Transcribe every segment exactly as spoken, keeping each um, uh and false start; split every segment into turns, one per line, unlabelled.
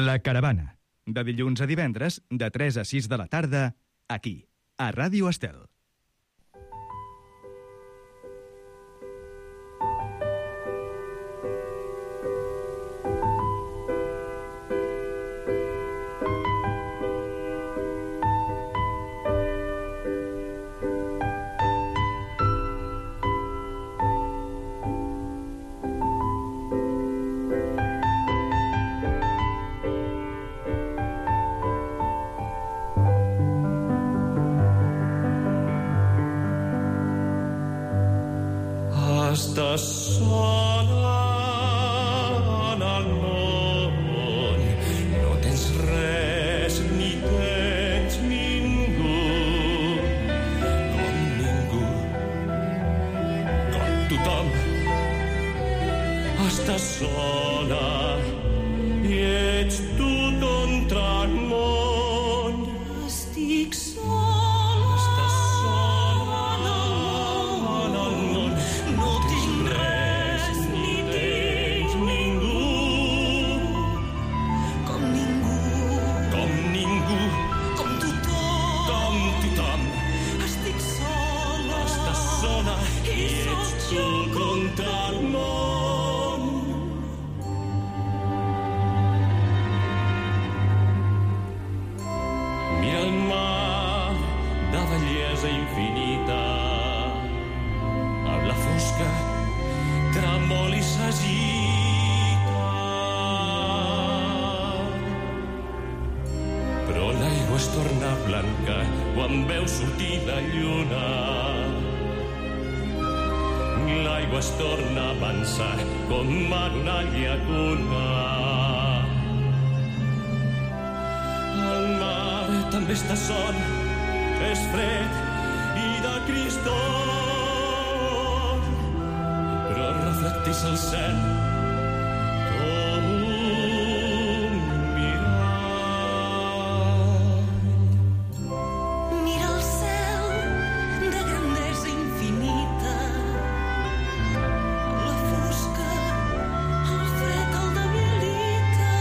La Caravana, de dilluns a divendres, de tres a sis de la tarda, aquí, a Ràdio Estel.
Estàs sola en el món, no tens res ni tens ningú, com ningú, com tothom. Estàs sola i ets tu contra el món.
Estic sola.
Però l'aigua es torna blanca quan veu sortir la lluna. L'aigua es torna a avançar com en una llacuna. El mar també està sol, és fred i de cristall, però reflecteix el cel com un mirall.
Mira el cel de grandesa infinita, la fosca, el fred el debilita,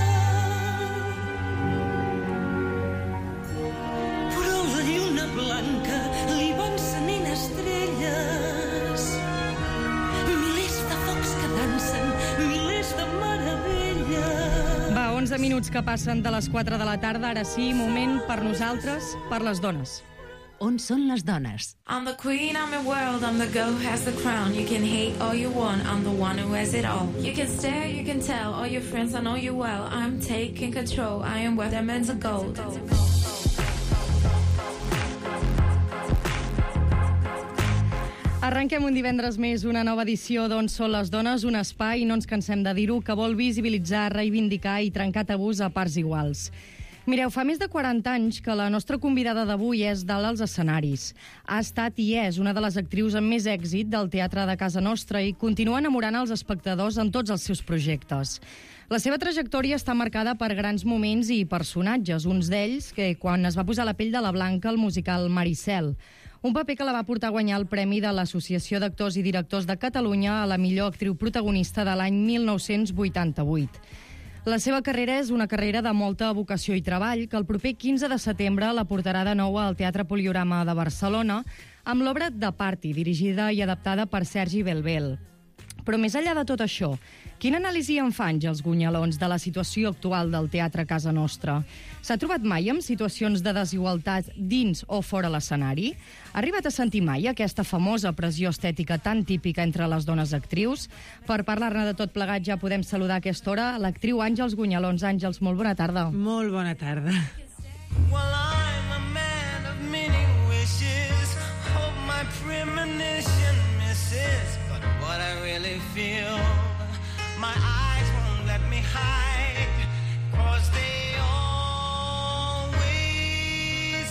però la lluna blanca li va encenent estrelles, milers de focs que dansen, milers de meravelles.
Va, onze minuts que passen de les quatre de la tarda, ara sí, moment per nosaltres, per les dones.
On són les dones?
I'm the queen, I'm your world, I'm the girl who has the crown. You can hate all you want, I'm the one who has it all. You can stare, you can tell, all your friends, I know you well. I'm taking control, I am worth diamonds of gold.
Arrenquem un divendres més una nova edició d'On són les dones, un espai, no ens cansem de dir-ho, que vol visibilitzar, reivindicar i trencar tabús a parts iguals. Mireu, fa més de quaranta anys que la nostra convidada d'avui és dalt als escenaris. Ha estat i és una de les actrius amb més èxit del teatre de casa nostra i continua enamorant els espectadors en tots els seus projectes. La seva trajectòria està marcada per grans moments i personatges, uns d'ells que quan es va posar la pell de la Blanca al musical Maricel, un paper que la va portar a guanyar el Premi de l'Associació d'Actors i Directors de Catalunya a la millor actriu protagonista de l'any mil nou-cents vuitanta-vuit. La seva carrera és una carrera de molta vocació i treball que el proper quinze de setembre la portarà de nou al Teatre Poliorama de Barcelona amb l'obra The Party, dirigida i adaptada per Sergi Belbel. Però més enllà de tot això, quina anàlisi en fan els guanyalons de la situació actual del teatre a casa nostra? S'ha trobat mai amb situacions de desigualtat dins o fora l'escenari? Ha arribat a sentir mai aquesta famosa pressió estètica tan típica entre les dones actrius? Per parlar-ne de tot plegat ja podem saludar a aquesta hora l'actriu Àngels Gunyalons. Àngels, molt bona tarda.
Molt bona tarda.
Well, I'm a man of many wishes, hope my premonition misses, but what I really feel, my eyes won't let me hide, cause they always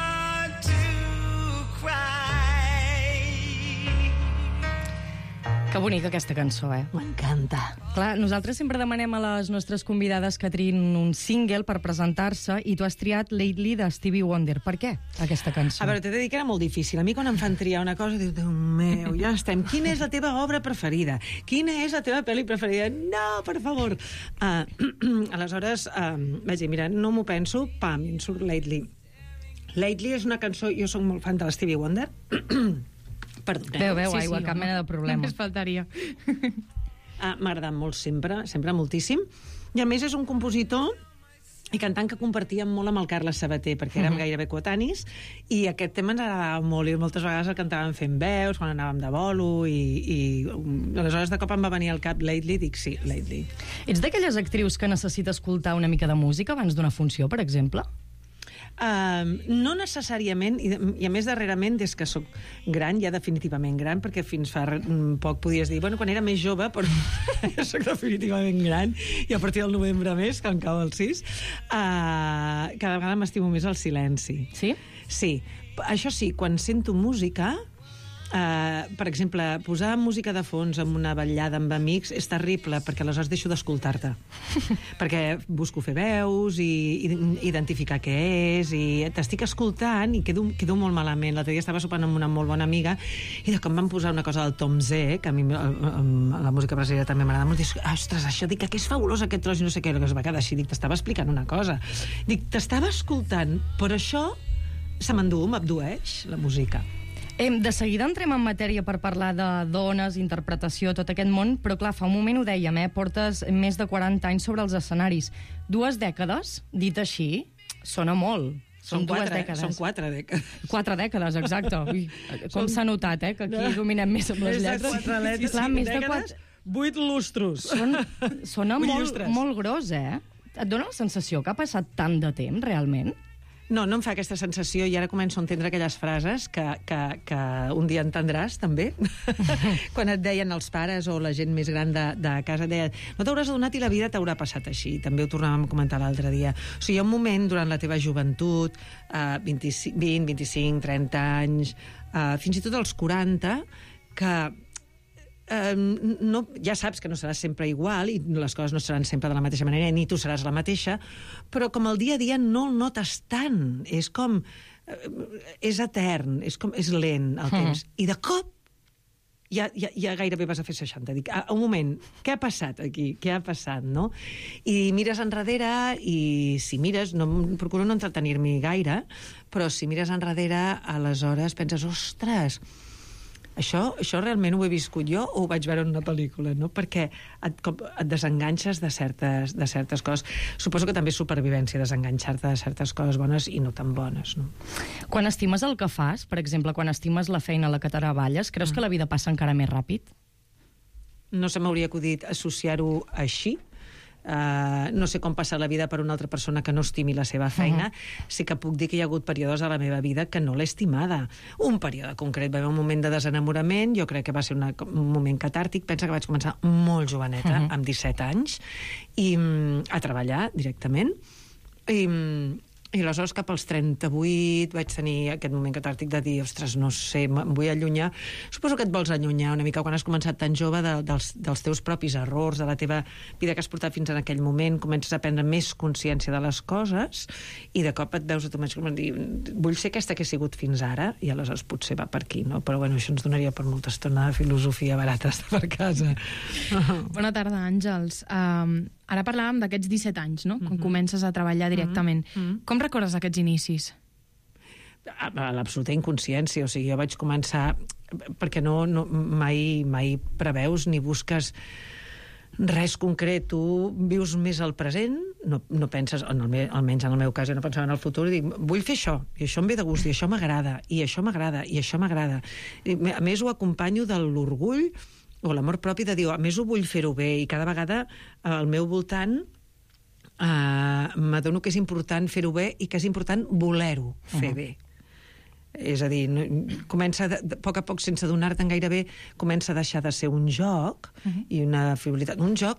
start to cry.
Que Que bonica aquesta cançó, eh?
M'encanta.
Clar, nosaltres sempre demanem a les nostres convidades que triïn un single per presentar-se i tu has triat Lately de Stevie Wonder. Per què, aquesta cançó?
A veure, t'he de dir que era molt difícil. A mi quan em fan triar una cosa, dius, Déu meu, ja estem. Quina és la teva obra preferida? Quina és la teva pel·li preferida? No, per favor. Uh, aleshores, uh, vaig dir, mira, no m'ho penso, pam, i em surt Lately. Lately és una cançó... Jo soc molt fan de l'Stevie Wonder. Perdoneu.
Veu, veu,
Sí,
aigua,
sí,
cap
home.
mena de problema.
Només faltaria.
Ah, m'ha agradat molt sempre, sempre moltíssim. I a més és un compositor i cantant que compartíem molt amb el Carles Sabater, perquè érem gairebé coetanis, i aquest tema ens agradava molt, i moltes vegades el cantàvem fent veus, quan anàvem de bolo, i, i aleshores de cop em va venir al cap Lately, dic sí, Lately.
Ets d'aquelles actrius que necessita escoltar una mica de música abans d'una funció, per exemple?
Uh, no necessàriament, i, i a més darrerament, des que sóc gran, ja definitivament gran, perquè fins fa mm, poc podies dir, bueno, quan era més jove, però sóc definitivament gran, i a partir del novembre més, que em cau el sis, uh, cada vegada m'estimo més el silenci.
Sí?
Sí. Això sí, quan sento música... Uh, per exemple, posar música de fons en una ballada amb amics és terrible, perquè aleshores deixo d'escoltar-te. Perquè busco fer veus i, i identificar què és, i t'estic escoltant i quedo, quedo molt malament. L'altre dia estava sopant amb una molt bona amiga i de com van posar una cosa del Tom Zé, que a mi la música brasileña també m'agrada molt, dic, ostres, això, dic, que és fabulós aquest tros i no sé què, que es va quedar així, dic, t'estava explicant una cosa. Dic, t'estava escoltant, però això se m'endú, m'abdueix, la música.
Eh, de seguida entrem en matèria per parlar de dones, interpretació, tot aquest món, però clar, fa un moment ho dèiem, eh? Portes més de quaranta anys sobre els escenaris. Dues dècades, dit així, sona molt. Són,
Són
dues
quatre,
dècades.
Són quatre dècades.
Quatre dècades, exacte. Ui, com s'ha notat, eh? Que aquí dominem més amb les
Més de
lletres.
quatre letres,
Clar,
cinc
més de
dècades,
quatre...
vuit lustros.
Són, sona
Vuit
molt,
llustres.
molt gros, eh? Et dona la sensació que ha passat tant de temps, realment?
No, no em fa aquesta sensació, i ara començo a entendre aquelles frases que, que, que un dia entendràs, també. Quan et deien els pares o la gent més gran de, de casa, et deien, no t'hauràs adonat i la vida t'haurà passat així. També ho tornàvem a comentar l'altre dia. O sigui, hi ha un moment durant la teva joventut, eh, vint, vint-i-cinc, trenta anys, eh, fins i tot als quaranta, que eh, no, ja saps que no seràs sempre igual i les coses no seran sempre de la mateixa manera, ni tu seràs la mateixa, però com el dia a dia no el notes tant. És com... Eh, és etern, és, com, és lent el temps. Mm. I de cop ja, ja, ja gairebé vas a fer seixanta. Dic, ah, un moment, què ha passat aquí? Què ha passat, no? I mires enrere i si mires, no, procuro no entretenir-m'hi gaire, però si mires enrere, aleshores penses, ostres, això, això realment ho he viscut jo o ho vaig veure en una pel·lícula, no? Perquè et, com, et desenganxes de certes, de certes coses. Suposo que també és supervivència desenganxar-te de certes coses bones i no tan bones, no?
Quan estimes el que fas, per exemple, quan estimes la feina a la que treballes, creus mm. que la vida passa encara més ràpid?
No se m'hauria acudit associar-ho així. Uh, no sé com passar la vida per una altra persona que no estimi la seva feina. Uh-huh. Sí que puc dir que hi ha hagut períodes a la meva vida que no l'he estimada. Un període concret, va haver un moment de desenamorament, jo crec que va ser una, un moment catàrtic. Pensa que vaig començar molt joveneta, uh-huh. amb disset anys, i a treballar directament. I, i aleshores cap als trenta-vuit vaig tenir aquest moment catàrtic de dir, ostres, no sé, em vull allunyar. Suposo que et vols allunyar una mica quan has començat tan jove de, dels, dels teus propis errors, de la teva vida que has portat fins en aquell moment, comences a prendre més consciència de les coses i de cop et veus a tu mateix com a dir, vull ser aquesta que he sigut fins ara, i aleshores potser va per aquí, no? Però bueno, això ens donaria per molta estona de filosofia barata estar per casa.
Bona tarda, Àngels. Um, ara parlàvem d'aquests disset anys, no? Quan uh-huh. comences a treballar directament. Uh-huh. Com recordes aquests inicis?
A, a l'absoluta inconsciència, o sigui, jo vaig començar perquè no, no mai, mai preveus ni busques res concret, tu vius més al present, no, no penses, en el, almenys en el meu cas, jo no pensava en el futur, i dic, vull fer això, i això em ve de gust, i això m'agrada, i això m'agrada, i això m'agrada. A més, ho acompanyo de l'orgull o l'amor propi de dir, a més ho vull fer-ho bé, i cada vegada al meu voltant eh, m'adono que és important fer-ho bé i que és important voler-ho fer uh-huh. bé. És a dir, no, comença de, de, a poc a poc, sense donar-te'n gairebé, comença a deixar de ser un joc uh-huh. i una frivolitat. Un joc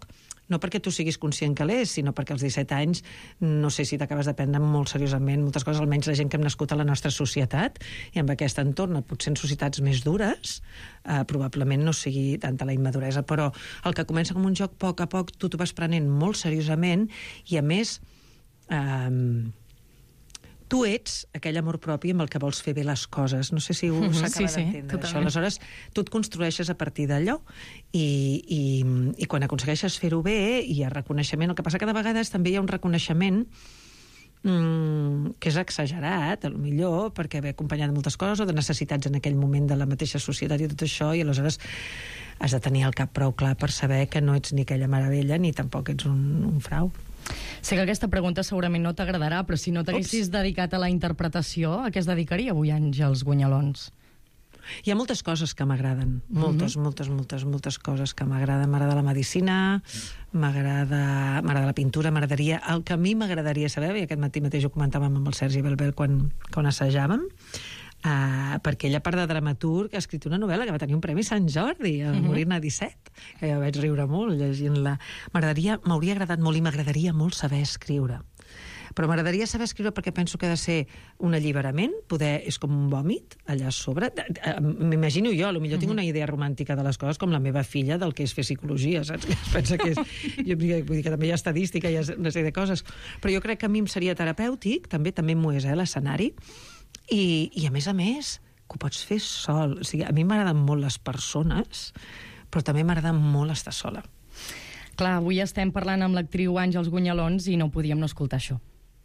no perquè tu siguis conscient que l'és, sinó perquè als disset anys no sé si t'acabes de prendre molt seriosament moltes coses, almenys la gent que hem nascut a la nostra societat, i amb aquest entorn, potser en societats més dures, eh, probablement no sigui tanta la immaduresa, però el que comença com un joc, a poc a poc tu t'ho vas prenent molt seriosament, i a més eh, tu ets aquell amor propi amb el que vols fer bé les coses. No sé si ho
Mhm,
s'acaba
sí, sí,
d'entendre, això.
totalment.
Aleshores, tu et construeixes a partir d'allò i, i, i quan aconsegueixes fer-ho bé hi ha reconeixement. El que passa que de vegades també hi ha un reconeixement mm, que és exagerat, a lo millor, perquè ve acompanyat de moltes coses o de necessitats en aquell moment de la mateixa societat i tot això, i aleshores has de tenir el cap prou clar per saber que no ets ni aquella meravella ni tampoc ets un, un frau.
Sé que aquesta pregunta segurament no t'agradarà, però si no t'haguessis dedicat a la interpretació, a què es dedicaria avui Àngels Gunyalons?
Hi ha moltes coses que m'agraden, moltes,
Mhm.
moltes, moltes, moltes coses que m'agraden. M'agrada la medicina, m'agrada m'agrada la pintura, m'agradaria... El que a mi m'agradaria saber, i aquest matí mateix ho comentàvem amb el Sergi Belbel quan, quan assajàvem, Uh, perquè ell, a part de dramaturg, ha escrit una novel·la que va tenir un Premi Sant Jordi, a
Mhm.
morir-ne a disset, que ja vaig riure molt llegint-la. M'agradaria, m'hauria agradat molt i m'agradaria molt saber escriure. Però m'agradaria saber escriure perquè penso que ha de ser un alliberament, poder, és com un vòmit allà a sobre. M'imagino jo, potser tinc una idea romàntica de les coses com la meva filla del que és fer psicologia, saps? Que es pensa que és... Jo vull dir que també hi ha estadística, hi ha una sèrie de coses. Però jo crec que a mi em seria terapèutic, també també m'ho és, eh, l'escenari, i, i a més a més que ho pots fer sol. O sigui, a mi m'agraden molt les persones, però també m'agrada molt estar sola.
Clar, avui estem parlant amb l'actriu Àngels Gunyalons i no podíem no escoltar això.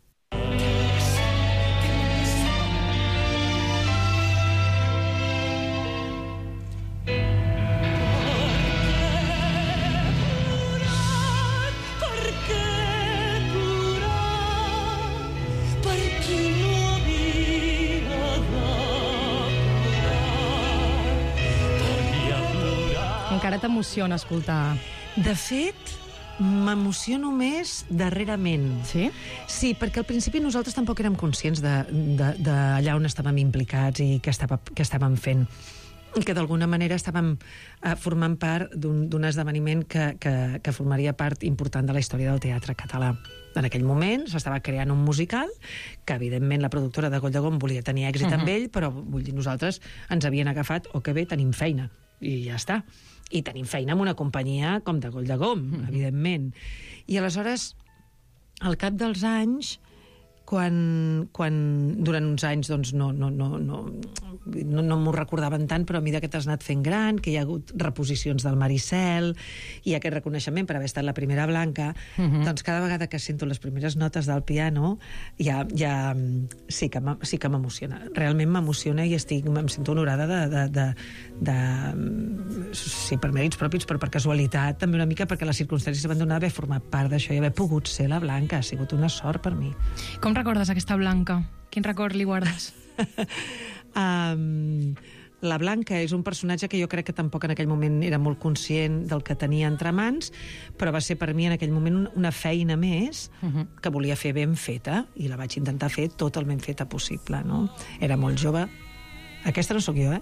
Per què plorar? Per qui no havia de plorar?
Encara t'emociona escoltar...
De fet, m'emociono més darrerament.
Sí?
Sí, perquè al principi nosaltres tampoc érem conscients d'allà on estàvem implicats i què, estava, què estàvem fent. I que d'alguna manera estàvem eh, formant part d'un esdeveniment que, que, que formaria part important de la història del teatre català. En aquell moment s'estava creant un musical que, evidentment, la productora de Goll de Gom volia tenir èxit uh -huh. amb ell, però vull dir, nosaltres ens havien agafat, o que bé, tenim feina, i ja està. I tenim feina amb una companyia com de Goll de Gom, uh -huh. evidentment. I aleshores, al cap dels anys, quan, quan durant uns anys doncs, no, no, no, no, no, no m'ho recordaven tant, però a mesura que t'has anat fent gran, que hi ha hagut reposicions del Maricel i aquest reconeixement per haver estat la primera Blanca, uh-huh. doncs cada vegada que sento les primeres notes del piano ja, ja sí que m'em- sí que m'emociona. Realment m'emociona i estic, em sento honorada de, de, de, de sí, per mèrits propis, però per casualitat també una mica perquè les circumstàncies van donar haver format part d'això i haver pogut ser la Blanca. Ha sigut una sort per mi.
Com recordes aquesta Blanca? Quin record li guardes?
Um, la Blanca és un personatge que jo crec que tampoc en aquell moment era molt conscient del que tenia entre mans, però va ser per mi en aquell moment un- una feina més
Uh-huh.
que volia fer ben feta, i la vaig intentar fer tot el ben feta possible, no? Era molt jove. Aquesta no sóc jo, eh?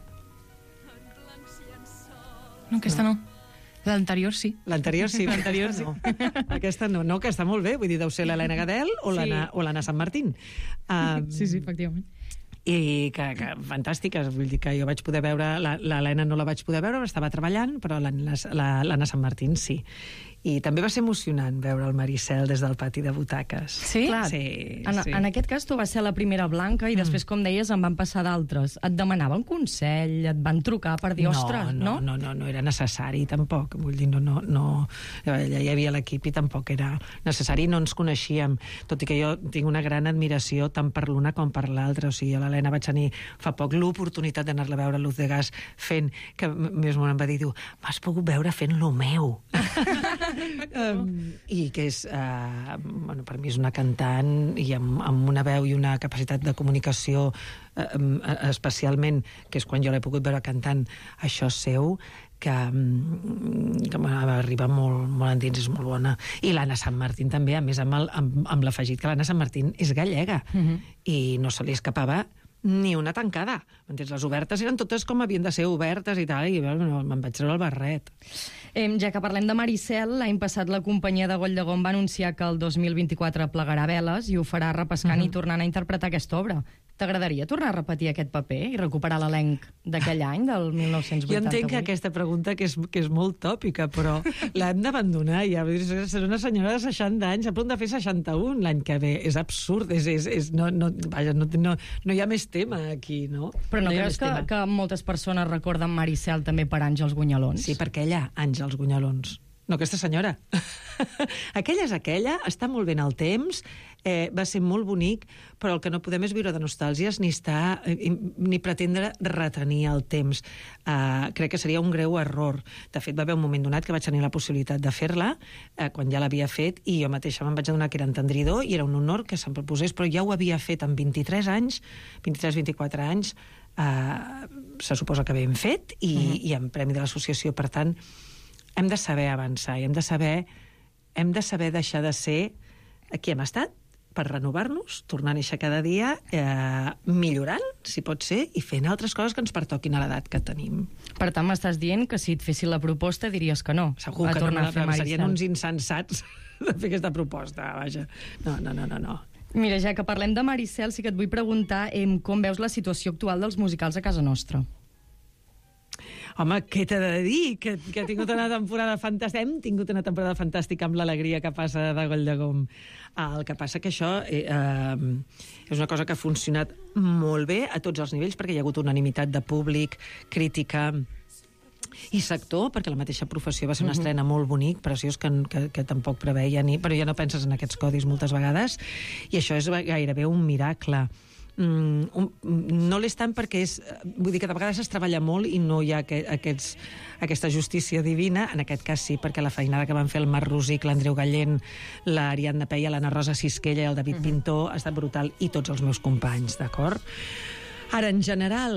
No, aquesta no. L'anterior sí.
L'anterior sí.
L'anterior sí.
No. Aquesta no, no, que està molt bé. Vull dir, deu ser l'Helena Gadel o
Sí.
l'Anna o l'Anna Sant Martín. Um,
Sí, sí, efectivament.
i que, que fantàstiques, vull dir que jo vaig poder veure, la- l'Helena no la vaig poder veure, estava treballant, però l'Anna la, l'Anna Sant Martín sí. I també va ser emocionant veure el Maricel des del pati de butaques.
Sí?
Clar,
Sí,
en,
sí.
en aquest cas tu vas ser la primera Blanca i després, com deies, en van passar d'altres. Et demanaven consell, et van trucar per dir, ostres,
no? No, no, no, no era necessari tampoc. Vull dir, no, no, no... Allà hi havia l'equip i tampoc era necessari, no ens coneixíem. Tot i que jo tinc una gran admiració tant per l'una com per l'altra. O sigui, a l'Helena vaig tenir fa poc l'oportunitat d'anar-la a veure a Luz de Gas fent, que més m'ho va dir, diu, m'has pogut veure fent lo meu. um, I que és, uh, bueno, per mi és una cantant i amb, amb una veu i una capacitat de comunicació uh, um, especialment, que és quan jo l'he pogut veure cantant això seu, que, mm, que m'arriba molt, molt endins, és molt bona. I l'Anna Sant Martín també, a més amb, el, amb, amb l'afegit que l'Anna Sant Martín és gallega
Mhm.
i no se li escapava ni una tancada. M'entens? Les obertes eren totes com havien de ser obertes i tal, i bueno, me'n vaig treure el barret.
Eh, ja que parlem de Maricel, l'any passat la companyia de Goll de Gom va anunciar que el dos mil vint-i-quatre plegarà veles i ho farà repescant uh -huh. i tornant a interpretar aquesta obra. T'agradaria tornar a repetir aquest paper i recuperar l'elenc d'aquell any, del mil nou-cents vuitanta-vuit?
Jo entenc que aquesta pregunta, que és, que és molt tòpica, però l'hem d'abandonar ja. És una senyora de seixanta anys, a punt de fer seixanta-un l'any que ve. És absurd, és, és, és, no, no, vaja, no, no, no hi ha més tema aquí, no?
Però no,
no
creus que, que moltes persones recorden Maricel també per Àngels Gunyalons?
Sí, perquè ella, Àngels Gunyalons. No, aquesta senyora. Aquella és aquella, està molt ben al temps, eh, va ser molt bonic, però el que no podem és viure de nostàlgies ni estar, eh, ni pretendre retenir el temps. Uh, crec que seria un greu error. De fet, va haver un moment donat que vaig tenir la possibilitat de fer-la, eh, quan ja l'havia fet, i jo mateixa me'n vaig adonar que era entendridor, i era un honor que se'm proposés, però ja ho havia fet amb vint-i-tres anys, vint-i-tres vint-i-quatre anys, eh, se suposa que ben fet, i, uh-huh. i amb premi de l'associació, per tant, hem de saber avançar i hem de saber, hem de saber deixar de ser qui hem estat per renovar-nos, tornar a néixer cada dia, eh, millorant, si pot ser, i fent altres coses que ens pertoquin a l'edat que tenim.
Per tant, m'estàs dient que si et fessin la proposta diries que no.
Segur
a
que no,
tornar a fer Maricel.
Serien uns insensats de fer aquesta proposta, vaja. No, no, no, no, no.
Mira, ja que parlem de Maricel, sí que et vull preguntar eh, com veus la situació actual dels musicals a casa nostra.
Home, què t'he de dir? Que, que ha tingut una temporada fantàstica. Hem tingut una temporada fantàstica amb l'alegria que passa de Goll de Gom. El que passa que això eh, eh, és una cosa que ha funcionat molt bé a tots els nivells, perquè hi ha hagut unanimitat de públic, crítica i sector, perquè la mateixa professió va ser una estrena molt bonic, preciós, que, que, que tampoc preveia ni... Però ja no penses en aquests codis moltes vegades, i això és gairebé un miracle. Mm, un, no l'és tant perquè és, vull dir que de vegades es treballa molt i no hi ha aquest, aquests, aquesta justícia divina. En aquest cas sí, perquè la feinada que van fer el Marc Rosic, l'Andreu Gallent, l'Ariadna Peia, l'Anna Rosa Sisquella i el David Pintor ha estat brutal, i tots els meus companys, d'acord? Ara, en general,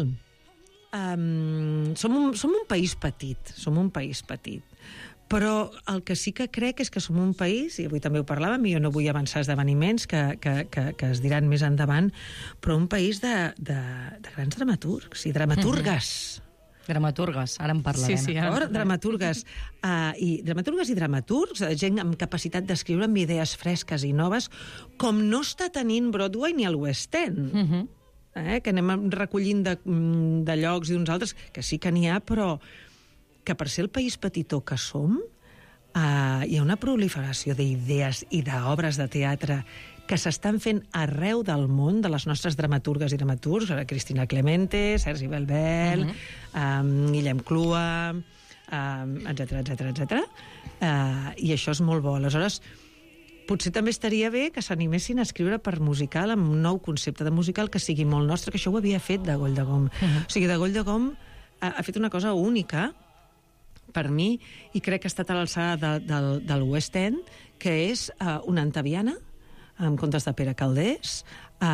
um, som, un, som un país petit, som un país petit, però el que sí que crec és que som un país, i avui també ho parlàvem, i jo no vull avançar esdeveniments que, que, que, que es diran més endavant, però un país de, de, de grans dramaturgs i dramaturgues.
Mm-hmm. Dramaturgues, ara en parlarem.
Sí, sí, ara dramaturgues. Uh, i dramaturgues i dramaturgs, gent amb capacitat d'escriure amb idees fresques i noves, com no està tenint Broadway ni el West End. Mm-hmm. eh? Que anem recollint de, de llocs i d'uns altres, que sí que n'hi ha, però que per ser el país petitó que som, uh, hi ha una proliferació d'idees i d'obres de teatre que s'estan fent arreu del món, de les nostres dramaturgues i dramaturgs, Cristina Clemente, Sergi Belbel, uh-huh. um, Guillem Clua, um, etcètera, etcètera, etcètera. Uh, I això és molt bo. Aleshores, potser també estaria bé que s'animessin a escriure per musical, amb un nou concepte de musical que sigui molt nostre, que això ho havia fet de Goll de Gom. Uh-huh. O sigui, de Goll de Gom ha, ha fet una cosa única, per mi, i crec que ha estat a l'alçada de, del, del West End, que és uh, una antaviana, amb contes de Pere Calders, uh,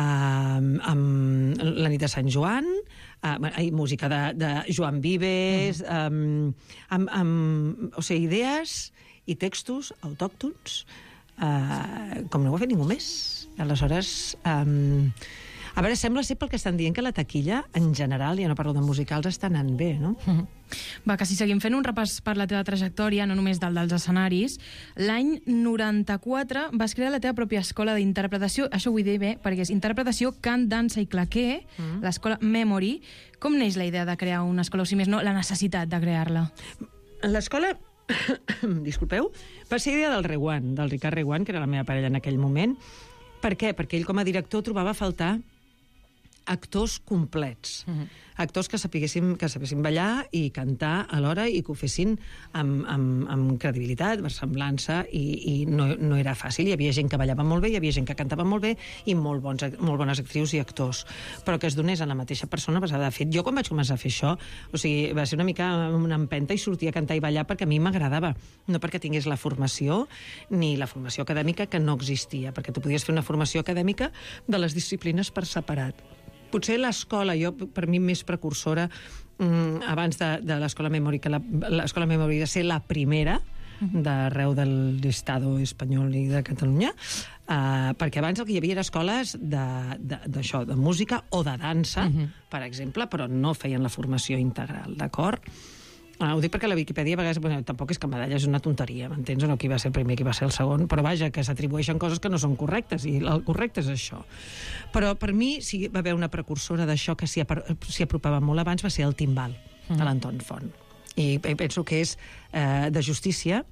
amb la nit de Sant Joan, uh, i música de, de Joan Vives, uh-huh. um, amb, amb, o sigui, idees i textos autòctons, uh, com no ho ha fet ningú més. Aleshores, um, a veure, sembla ser pel que estan dient que la taquilla, en general, ja no parlo de musicals, està anant bé, no?
Uh-huh. Va, que si seguim fent un repàs per la teva trajectòria, no només del dels escenaris, l'any noranta-quatre vas crear la teva pròpia escola d'interpretació, això ho vull dir bé, perquè és interpretació, cant, dansa i claqué, uh-huh. l'escola Memory. Com neix la idea de crear una escola, o si més no, la necessitat de crear-la?
L'escola, disculpeu, va ser idea del Reguant, del Ricard Reguant, que era la meva parella en aquell moment. Per què? Perquè ell, com a director, trobava a faltar actors complets. Uh-huh. Actors que sapiguessin, que sapiguessin ballar i cantar alhora i que ho fessin amb, amb, amb credibilitat, versemblança, i, i no, no era fàcil. Hi havia gent que ballava molt bé, hi havia gent que cantava molt bé i molt, bons, molt bones actrius i actors. Però que es donés en la mateixa persona basada. De fet, jo quan vaig començar a fer això, o sigui, va ser una mica una empenta i sortir a cantar i ballar perquè a mi m'agradava. No perquè tingués la formació ni la formació acadèmica, que no existia, perquè tu podies fer una formació acadèmica de les disciplines per separat. Potser l'escola, jo, per mi, més precursora, mmm, abans de, de l'escola Memory, que l'escola Memory va ser la primera d'arreu de l'Estado espanyol i de Catalunya, uh, perquè abans el que hi havia era escoles d'això, de, de, de música o de dansa, uh-huh. per exemple, però no feien la formació integral, d'acord? Ah, ho dic perquè la Viquipèdia a vegades, bueno, tampoc és que medalla és una tonteria, m'entens o no? Qui va ser el primer, qui va ser el segon, però vaja, que s'atribueixen coses que no són correctes, i el correcte és això. Però per mi sí va haver una precursora d'això que s'hi apar- s'hi apropava molt abans, va ser el timbal, de l'Anton Font. I penso que és eh, de justícia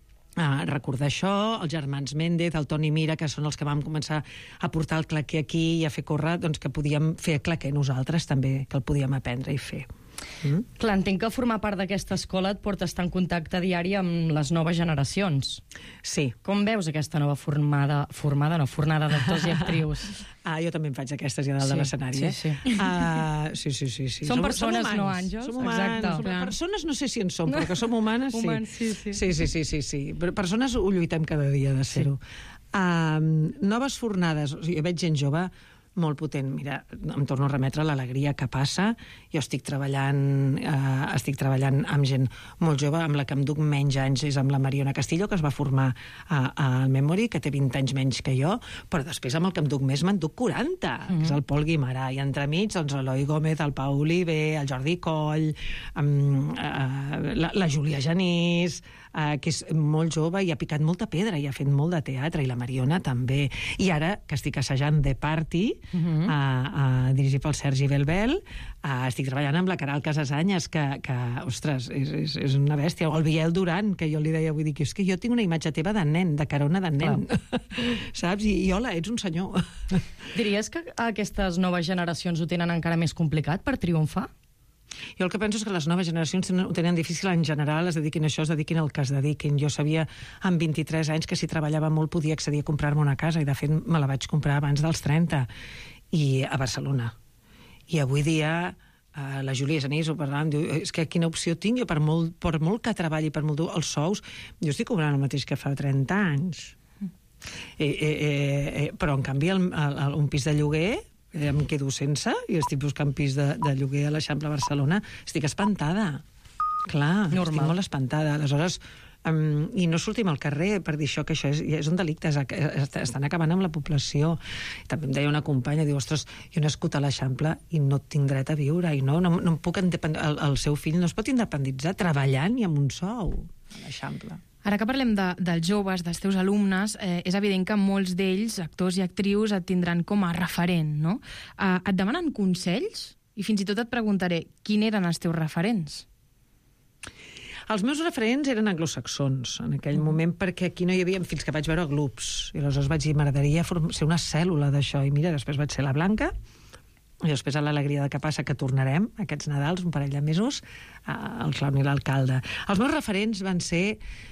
Uh, recordar això, els germans Méndez, el Toni Mira, que són els que vam començar a portar el claquer aquí i a fer córrer, doncs que podíem fer claquer nosaltres també, que el podíem aprendre i fer. Mm?
Clar, entenc que formar part d'aquesta escola et porta a estar en contacte diari amb les noves generacions.
Sí.
Com veus aquesta nova formada, formada no, fornada d'actors i actrius?
Ah, jo també em faig aquestes ja dalt
Sí,
de l'escenari,
sí,
eh?
sí.
Uh, sí, sí, sí, sí.
Som persones,
humans.
no àngels?
Som humans.
Exacte.
Som,
Clar.
persones no sé si en som, però que som humanes, sí.
Humans, sí, sí.
Sí, sí, sí, sí, sí. Però persones ho lluitem cada dia de ser-ho. Sí. Uh, noves fornades, o sigui, veig gent jove molt potent. Mira, em torno a remetre a l'alegria que passa. Jo estic treballant, eh, estic treballant amb gent molt jove, amb la que em duc menys anys és amb la Mariona Castillo, que es va formar al Memory, que té vint anys menys que jo, però després amb el que em duc més me'n duc quaranta, mm-hmm. que és el Pol Guimarà, i entremig doncs, l'Eloi Gómez, el Pau Oliver, el Jordi Coll, um, uh, la, la Júlia Genís, uh, que és molt jove i ha picat molta pedra i ha fet molt de teatre, i la Mariona també. I ara, que estic assajant The Party, Uh-huh. a, a, dirigit pel Sergi Belbel, a, estic treballant amb la Caral Casasanyes, que, que ostres, és, és, és una bèstia, o el Biel Duran, que jo li deia, vull dir, que és que jo tinc una imatge teva de nen, de carona de nen, saps? I, i hola, ets un senyor.
Diries que aquestes noves generacions ho tenen encara més complicat per triomfar?
Jo el que penso és que les noves generacions tenen, ho tenen difícil en general, es dediquin a això, es dediquin al que es dediquin. Jo sabia amb vint-i-tres anys que si treballava molt podia accedir a comprar-me una casa, i de fet me la vaig comprar abans dels trenta, i a Barcelona. I avui dia eh, la Júlia Genís ho parlàvem, diu, és que quina opció tinc jo per molt, per molt que treballi, per molt dur els sous, jo estic cobrant el mateix que fa trenta anys. Eh, eh, eh, eh, però en canvi el, el, el, un pis de lloguer em quedo sense, i estic buscant pis de, de lloguer a l'Eixample Barcelona, estic espantada. Clar,
Normal.
estic molt espantada. Aleshores, um, i no sortim al carrer per dir això, que això és, és un delicte, és, és, estan acabant amb la població. També em deia una companya, diu, ostres, jo he nascut a l'Eixample i no tinc dret a viure, i no, no, no em puc independ... el, el seu fill no es pot independitzar treballant i amb un sou a l'Eixample.
Ara que parlem de, dels joves, dels teus alumnes, eh, és evident que molts d'ells, actors i actrius, et tindran com a referent, no? Eh, et demanen consells? I fins i tot et preguntaré, quin eren els teus referents?
Els meus referents eren anglosaxons en aquell mm. moment, perquè aquí no hi havia, fins que vaig veure grups, i aleshores vaig dir, m'agradaria ser una cèl·lula d'això, i mira, després vaig ser la Blanca, i després a l'Alegria de que passa, que tornarem aquests Nadals, un parell de mesos, el clown i l'alcalde. Els meus referents van ser...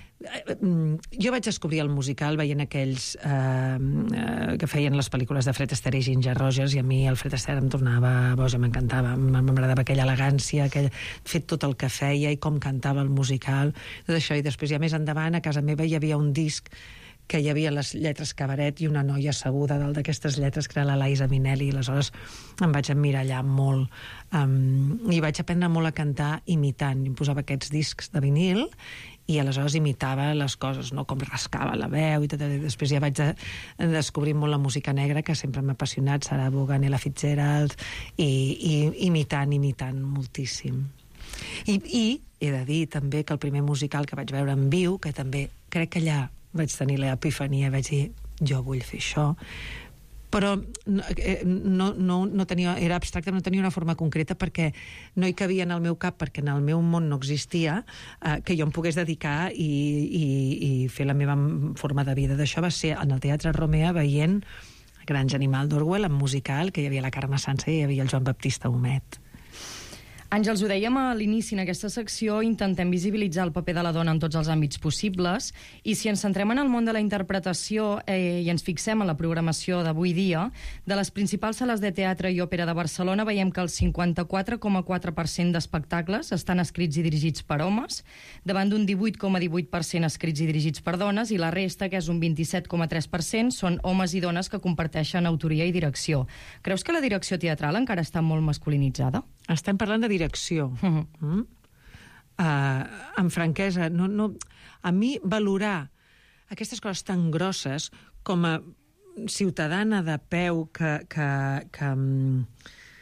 Jo vaig descobrir el musical veient aquells eh, eh, que feien les pel·lícules de Fred Astaire i Ginger Rogers, i a mi el Fred Astaire em tornava boja, m'encantava, m'agradava aquella elegància, aquell, fet tot el que feia i com cantava el musical, tot això. I després ja més endavant a casa meva hi havia un disc que hi havia les lletres cabaret i una noia asseguda dalt d'aquestes lletres, que era la Laisa Minelli, i aleshores em vaig emmirallar molt, um, i vaig aprendre molt a cantar imitant. Em posava aquests discs de vinil i aleshores imitava les coses, no? Com rascava la veu i tot. Després ja vaig de, descobrir molt la música negra, que sempre m'ha apassionat, Sarah Vaughan, Ella Fitzgerald, i, i imitant, imitant moltíssim. I, I he de dir també que el primer musical que vaig veure en viu, que també crec que allà vaig tenir l'epifania, vaig dir, jo vull fer això, però no, no, no tenia, era abstracte, no tenia una forma concreta, perquè no hi cabia en el meu cap, perquè en el meu món no existia, eh, que jo em pogués dedicar i, i, i fer la meva forma de vida. D'això va ser en el Teatre Romea, veient Granja Animal d'Orwell, en musical, que hi havia la Carme Sansa i hi havia el Joan Baptista Humet.
Àngels, ho dèiem a l'inici, en aquesta secció intentem visibilitzar el paper de la dona en tots els àmbits possibles, i si ens centrem en el món de la interpretació eh, i ens fixem en la programació d'avui dia, de les principals sales de teatre i òpera de Barcelona veiem que el cinquanta-quatre coma quatre per cent d'espectacles estan escrits i dirigits per homes, davant d'un divuit coma divuit per cent escrits i dirigits per dones, i la resta, que és un vint-i-set coma tres per cent, són homes i dones que comparteixen autoria i direcció. Creus que la direcció teatral encara està molt masculinitzada?
Estem parlant de direcció. Uh-huh. Mm? Uh, amb franquesa, no, no, a mi valorar aquestes coses tan grosses com a ciutadana de peu que, que, que,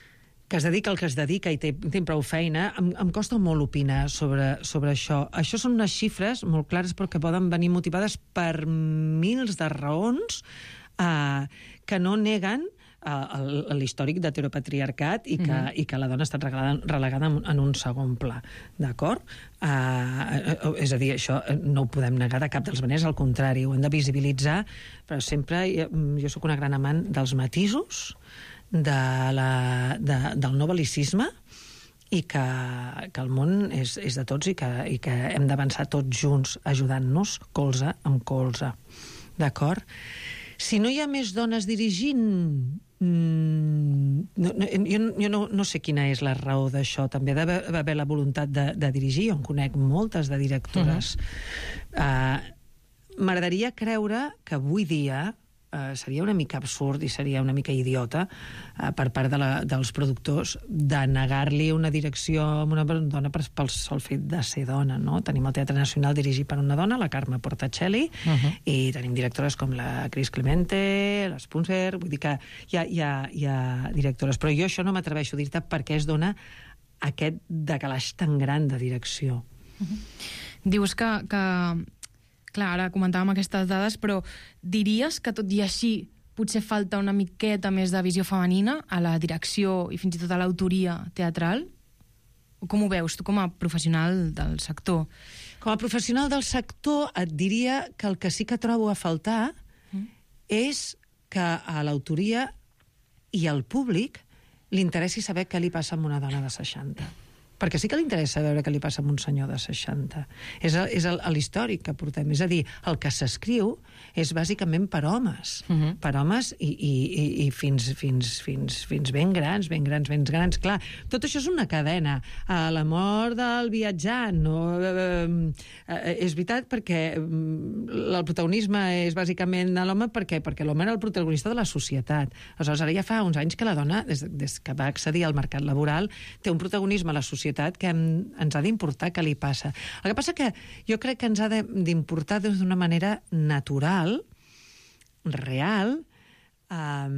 que es dedica al que es dedica i té, té prou feina, em, em costa molt opinar sobre, sobre això. Això són unes xifres molt clares però que poden venir motivades per mils de raons eh, que no neguen uh, l'històric d'heteropatriarcat i, que, mm-hmm. i que la dona ha estat relegada, relegada en, en un segon pla. D'acord? Uh, és a dir, això no ho podem negar de cap dels maners, al contrari, ho hem de visibilitzar, però sempre jo sóc una gran amant dels matisos, de la, de, del no bel·licisme i que, que el món és, és de tots i que, i que hem d'avançar tots junts ajudant-nos colze amb colze. D'acord? Si no hi ha més dones dirigint, mm, no, no, jo, jo no, no sé quina és la raó d'això. També ha d'haver la voluntat de, de dirigir. Jo en conec moltes de directores. Uh-huh. uh, M'agradaria creure que avui dia Uh, seria una mica absurd i seria una mica idiota uh, per part de la, dels productors de negar-li una direcció a una dona per, pel sol fet de ser dona, no? Tenim el Teatre Nacional dirigit per una dona, la Carme Portacelli, uh-huh. i tenim directores com la Cris Clemente, l'Spunser, vull dir que hi ha, hi, ha, hi ha directores, però jo això no m'atreveixo a dir-te perquè es dona aquest decalaix tan gran de direcció.
Uh-huh. Dius que... que... Clar, ara comentàvem aquestes dades, però diries que tot i així potser falta una miqueta més de visió femenina a la direcció i fins i tot a l'autoria teatral? Com ho veus tu com a professional del sector?
Com a professional del sector et diria que el que sí que trobo a faltar mm. és que a l'autoria i al públic li interessi saber què li passa amb una dona de seixanta. Perquè sí que li interessa veure què li passa a un senyor de seixanta. És, el, és el, l'històric que portem. És a dir, el que s'escriu és bàsicament per homes. Uh-huh. Per homes i, i, i, i fins, fins, fins, fins ben grans, ben grans, ben grans. Clar, tot això és una cadena. A la mort del viatjant, no? Eh, és veritat perquè el protagonisme és bàsicament de l'home, per què? Perquè l'home era el protagonista de la societat. Aleshores, ara ja fa uns anys que la dona, des, des que va accedir al mercat laboral, té un protagonisme a la societat que hem, ens ha d'importar què li passa. El que passa que jo crec que ens ha d'importar d'una manera natural, real, um,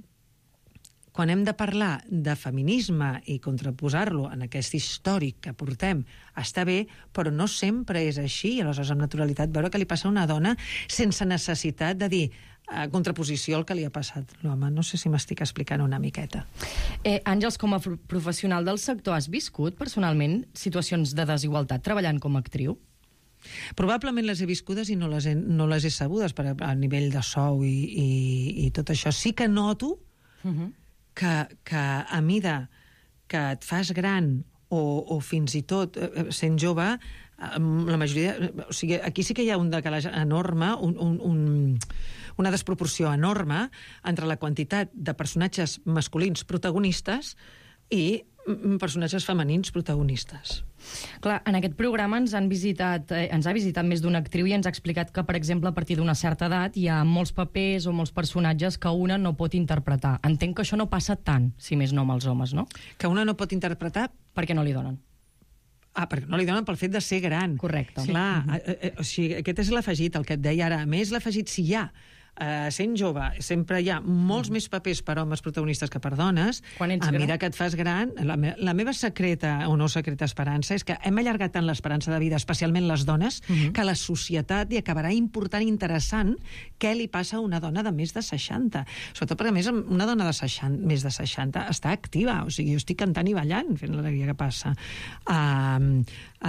quan hem de parlar de feminisme i contraposar-lo en aquest històric que portem, està bé, però no sempre és així, i aleshores amb naturalitat veure què li passa a una dona sense necessitat de dir a contraposició al que li ha passat l'home. No sé si m'estic explicant una miqueta.
Eh, Àngels, com a professional del sector, has viscut personalment situacions de desigualtat treballant com a actriu?
Probablement les he viscudes i no les he, no les he sabudes per a, a nivell de sou i, i, i tot això. Sí que noto uh-huh. que, que a mida que et fas gran o, o fins i tot eh, sent jove, eh, la majoria... O sigui, aquí sí que hi ha un decalaix enorme, un... un, un una desproporció enorme entre la quantitat de personatges masculins protagonistes i personatges femenins protagonistes.
Clar, en aquest programa ens han visitat, eh, ens ha visitat més d'una actriu i ens ha explicat que, per exemple, a partir d'una certa edat hi ha molts papers o molts personatges que una no pot interpretar. Entenc que això no passa tant, si més no, amb els homes, no?
Que una no pot interpretar...
Perquè no li donen.
Ah, perquè no li donen pel fet de ser gran.
Correcte.
Sí. Clar, uh-huh. eh, eh, o sigui, aquest és l'afegit, el que et deia ara. A més, l'afegit, si hi ha Uh, sent jove, sempre hi ha molts mm. més papers per homes protagonistes que per dones.
Quan ets
a
gran?
mesura que et fas gran, la, me la meva secreta o no secreta esperança és que hem allargat tant l'esperança de vida, especialment les dones, mm -hmm. que la societat li acabarà important i interessant què li passa a una dona de més de seixanta. Sobretot perquè, a més, una dona de seixanta, més de seixanta està activa. O sigui, jo estic cantant i ballant fent l'alegria que passa. Uh,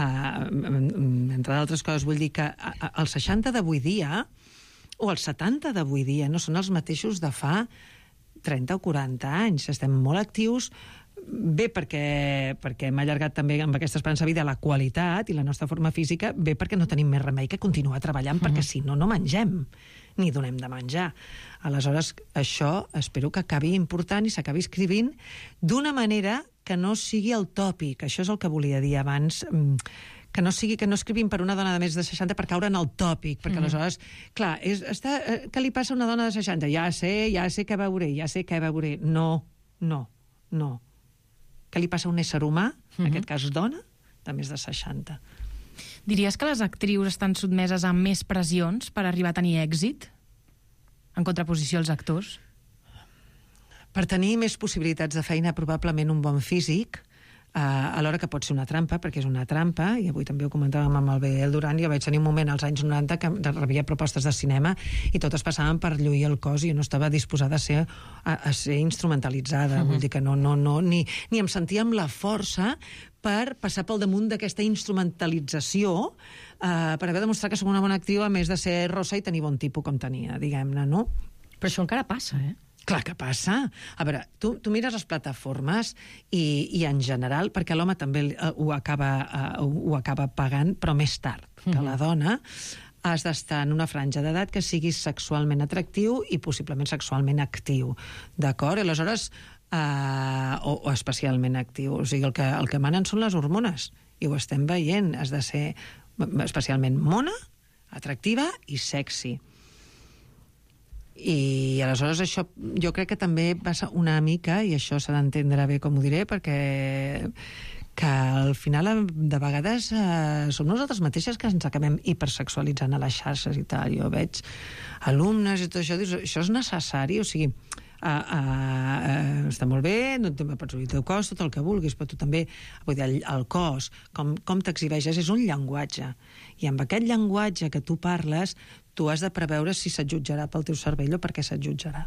uh, entre d'altres coses, vull dir que uh, els seixanta d'avui dia o els setanta d'avui dia no són els mateixos de fa trenta o quaranta anys. Estem molt actius, bé perquè, perquè hem allargat també amb aquesta esperança de vida la qualitat i la nostra forma física, bé perquè no tenim més remei que continuar treballant, uh-huh. perquè si no, no mengem, ni donem de menjar. Aleshores, això espero que acabi important i s'acabi escrivint d'una manera que no sigui el tòpic. Això és el que volia dir abans, que no sigui que no escrivim per una dona de més de seixanta per caure en el tòpic, perquè mm. aleshores, clar, és, està, què li passa a una dona de seixanta? Ja sé, ja sé què veuré, ja sé què veuré. No, no, no. Què li passa a un ésser humà, en mm-hmm. aquest cas dona, de més de seixanta?
Diries que les actrius estan sotmeses a més pressions per arribar a tenir èxit, en contraposició als actors?
per tenir més possibilitats de feina, probablement un bon físic, Uh, alhora que pot ser una trampa, perquè és una trampa, i avui també ho comentàvem amb el Biel Duran. Jo vaig tenir un moment als anys noranta que rebia propostes de cinema i totes passaven per lluir el cos i jo no estava disposada a ser, a, a ser instrumentalitzada. Uh-huh. Vull dir que no, no, no, ni, ni em sentia amb la força per passar pel damunt d'aquesta instrumentalització uh, per haver demostrat que soc una bona actriu, a més de ser rossa i tenir bon tipus com tenia, diguem-ne, no?
Però això encara passa, eh?
Clar que passa. A veure, tu, tu mires les plataformes i, i en general, perquè l'home també uh, ho, acaba, uh, ho acaba pagant, però més tard que mm-hmm. la dona, has d'estar en una franja d'edat que siguis sexualment atractiu i possiblement sexualment actiu. D'acord? I aleshores, uh, o, o especialment actiu. O sigui, el que, el que manen són les hormones. I ho estem veient. Has de ser especialment mona, atractiva i sexy. I aleshores això jo crec que també passa una mica, i això s'ha d'entendre bé com ho diré, perquè que al final de vegades eh, som nosaltres mateixes que ens acabem hipersexualitzant a les xarxes i tal. Jo veig alumnes i tot això, dius, això és necessari, o sigui, uh, uh, uh, està molt bé, no et pots oblidar el teu cos, tot el que vulguis, però tu també, vull dir, el, el cos, com, com t'exhibeixes, és un llenguatge, i amb aquest llenguatge que tu parles, tu has de preveure si se't jutjarà pel teu cervell o per què se't jutjarà.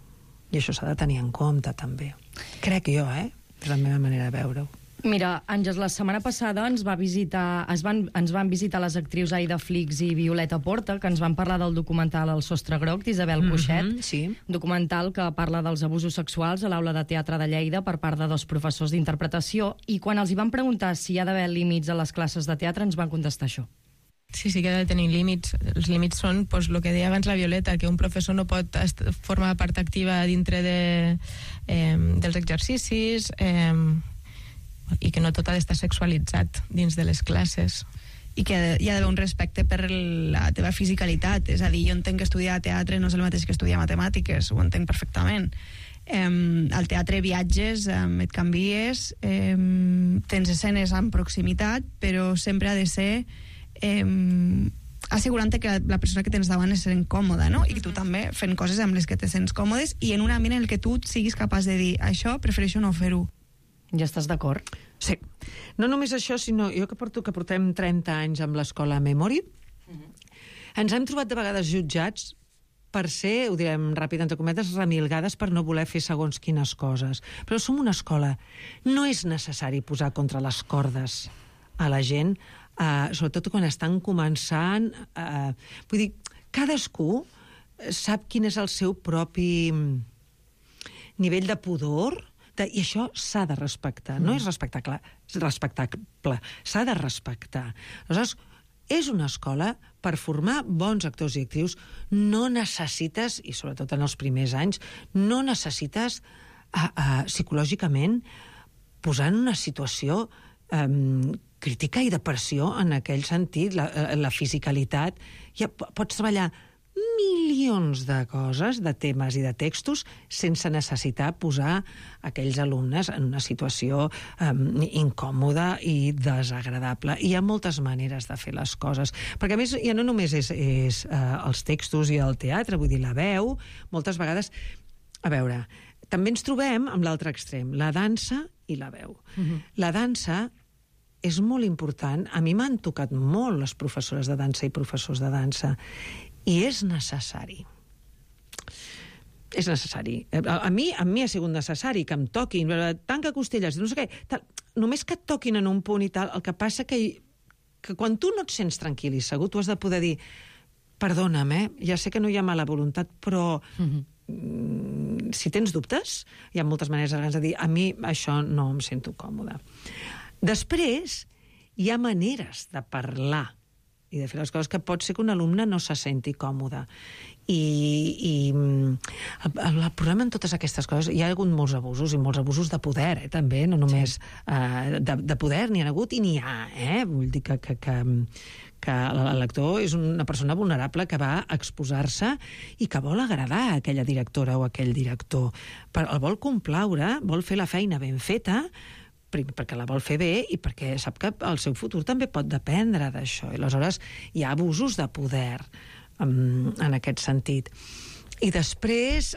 I això s'ha de tenir en compte, també. Crec jo, eh? És la meva manera de veure-ho.
Mira, Àngels, la setmana passada ens, va visitar, es van, ens van visitar les actrius Aida Flix i Violeta Porta, que ens van parlar del documental El sostre groc d'Isabel Cuixet,
mm-hmm, sí.
documental que parla dels abusos sexuals a l'aula de teatre de Lleida per part de dos professors d'interpretació, i quan els hi van preguntar si hi ha d'haver límits a les classes de teatre, ens van contestar això.
Sí, sí que ha de tenir límits. Els límits són pues, el que deia abans la Violeta, que un professor no pot formar part activa dintre de, eh, dels exercicis, eh, i que no tot ha d'estar sexualitzat dins de les classes.
I que hi ha d'haver un respecte per la teva fisicalitat. És a dir, jo entenc que estudiar teatre no és el mateix que estudiar matemàtiques, ho entenc perfectament. Eh, al teatre viatges, eh, et canvies, eh, tens escenes en proximitat, però sempre ha de ser eh, assegurant que la persona que tens davant és sent còmoda, no? I que tu també fent coses amb les que te sents còmodes i en un ambient en el que tu siguis capaç de dir això prefereixo no fer-ho.
Ja estàs d'acord?
Sí. No només això, sinó jo que porto que portem trenta anys amb l'escola Memory, uh-huh. ens hem trobat de vegades jutjats per ser, ho direm ràpid, entre cometes, remilgades per no voler fer segons quines coses. Però som una escola. No és necessari posar contra les cordes a la gent, Uh, sobretot quan estan començant, uh, vull dir, cadascú sap quin és el seu propi nivell de pudor, de, i això s'ha de respectar, mm. no és respectable, respectable, s'ha de respectar. Aleshores, és una escola per formar bons actors i actrius, no necessites, i sobretot en els primers anys, no necessites uh, uh, psicològicament posar en una situació um, crítica i de pressió en aquell sentit, la, la fisicalitat. Ja pots treballar milions de coses, de temes i de textos, sense necessitar posar aquells alumnes en una situació um, incòmoda i desagradable. I hi ha moltes maneres de fer les coses. Perquè, a més, ja no només és, és uh, els textos i el teatre, vull dir, la veu, moltes vegades... A veure, també ens trobem amb l'altre extrem, la dansa i la veu. Uh-huh. La dansa és molt important. A mi m'han tocat molt les professores de dansa i professors de dansa, i és necessari. És necessari. A, a, mi, a mi ha sigut necessari que em toquin, tanca costelles, no sé què, tal. Només que et toquin en un punt i tal, el que passa que, que quan tu no et sents tranquil i segur, tu has de poder dir perdona'm, eh? Ja sé que no hi ha mala voluntat, però... Mm-hmm. si tens dubtes, hi ha moltes maneres de dir a mi això no em sento còmoda. Després, hi ha maneres de parlar i de fer les coses que pot ser que un alumne no se senti còmode. I, i el, el problema en totes aquestes coses, hi ha hagut molts abusos, i molts abusos de poder, eh, també, no només sí. uh, de, de poder, n'hi ha hagut i n'hi ha, eh? Vull dir que, que, que, que l'actor és una persona vulnerable que va exposar-se i que vol agradar a aquella directora o aquell director. Però el vol complaure, vol fer la feina ben feta, perquè la vol fer bé i perquè sap que el seu futur també pot dependre d'això. I aleshores hi ha abusos de poder um, en aquest sentit. I després,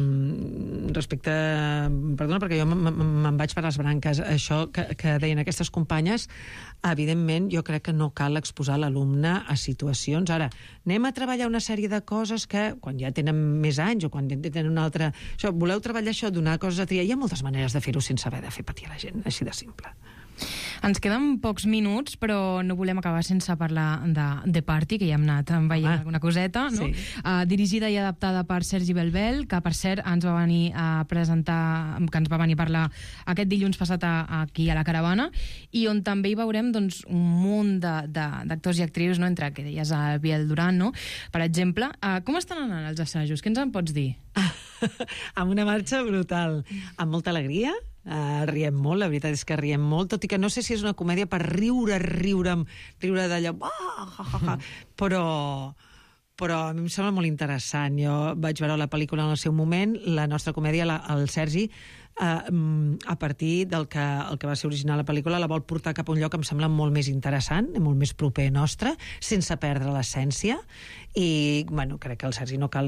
um, respecte... Perdona, perquè jo me'n vaig per les branques. Això que, que deien aquestes companyes, evidentment, jo crec que no cal exposar l'alumne a situacions. Ara, anem a treballar una sèrie de coses que, quan ja tenen més anys o quan ja tenen una altra... Això, voleu treballar això, donar coses a triar? Hi ha moltes maneres de fer-ho sense haver de fer patir a la gent, així de simple.
Ens queden pocs minuts, però no volem acabar sense parlar de, de Party, que ja hem anat veient ah, alguna coseta, no? Sí. Uh, dirigida i adaptada per Sergi Belbel, que per cert ens va venir a presentar, que ens va venir a parlar aquest dilluns passat a, aquí a la Caravana, i on també hi veurem doncs, un munt d'actors i actrius, no? Entre que deies a Biel Duran, no? Per exemple, uh, com estan anant els assajos? Què ens en pots dir?
Amb una marxa brutal, amb molta alegria. Uh, riem molt, la veritat és que riem molt, tot i que no sé si és una comèdia per riure, riure, riure d'allò, ah, ha, ha, ha. però, però a mi em sembla molt interessant. Jo vaig veure la pel·lícula en el seu moment, la nostra comèdia, la, el Sergi, uh, a partir del que, el que va ser original la pel·lícula, la vol portar cap a un lloc que em sembla molt més interessant, molt més proper nostre, sense perdre l'essència. I, bueno, crec que el Sergi no cal...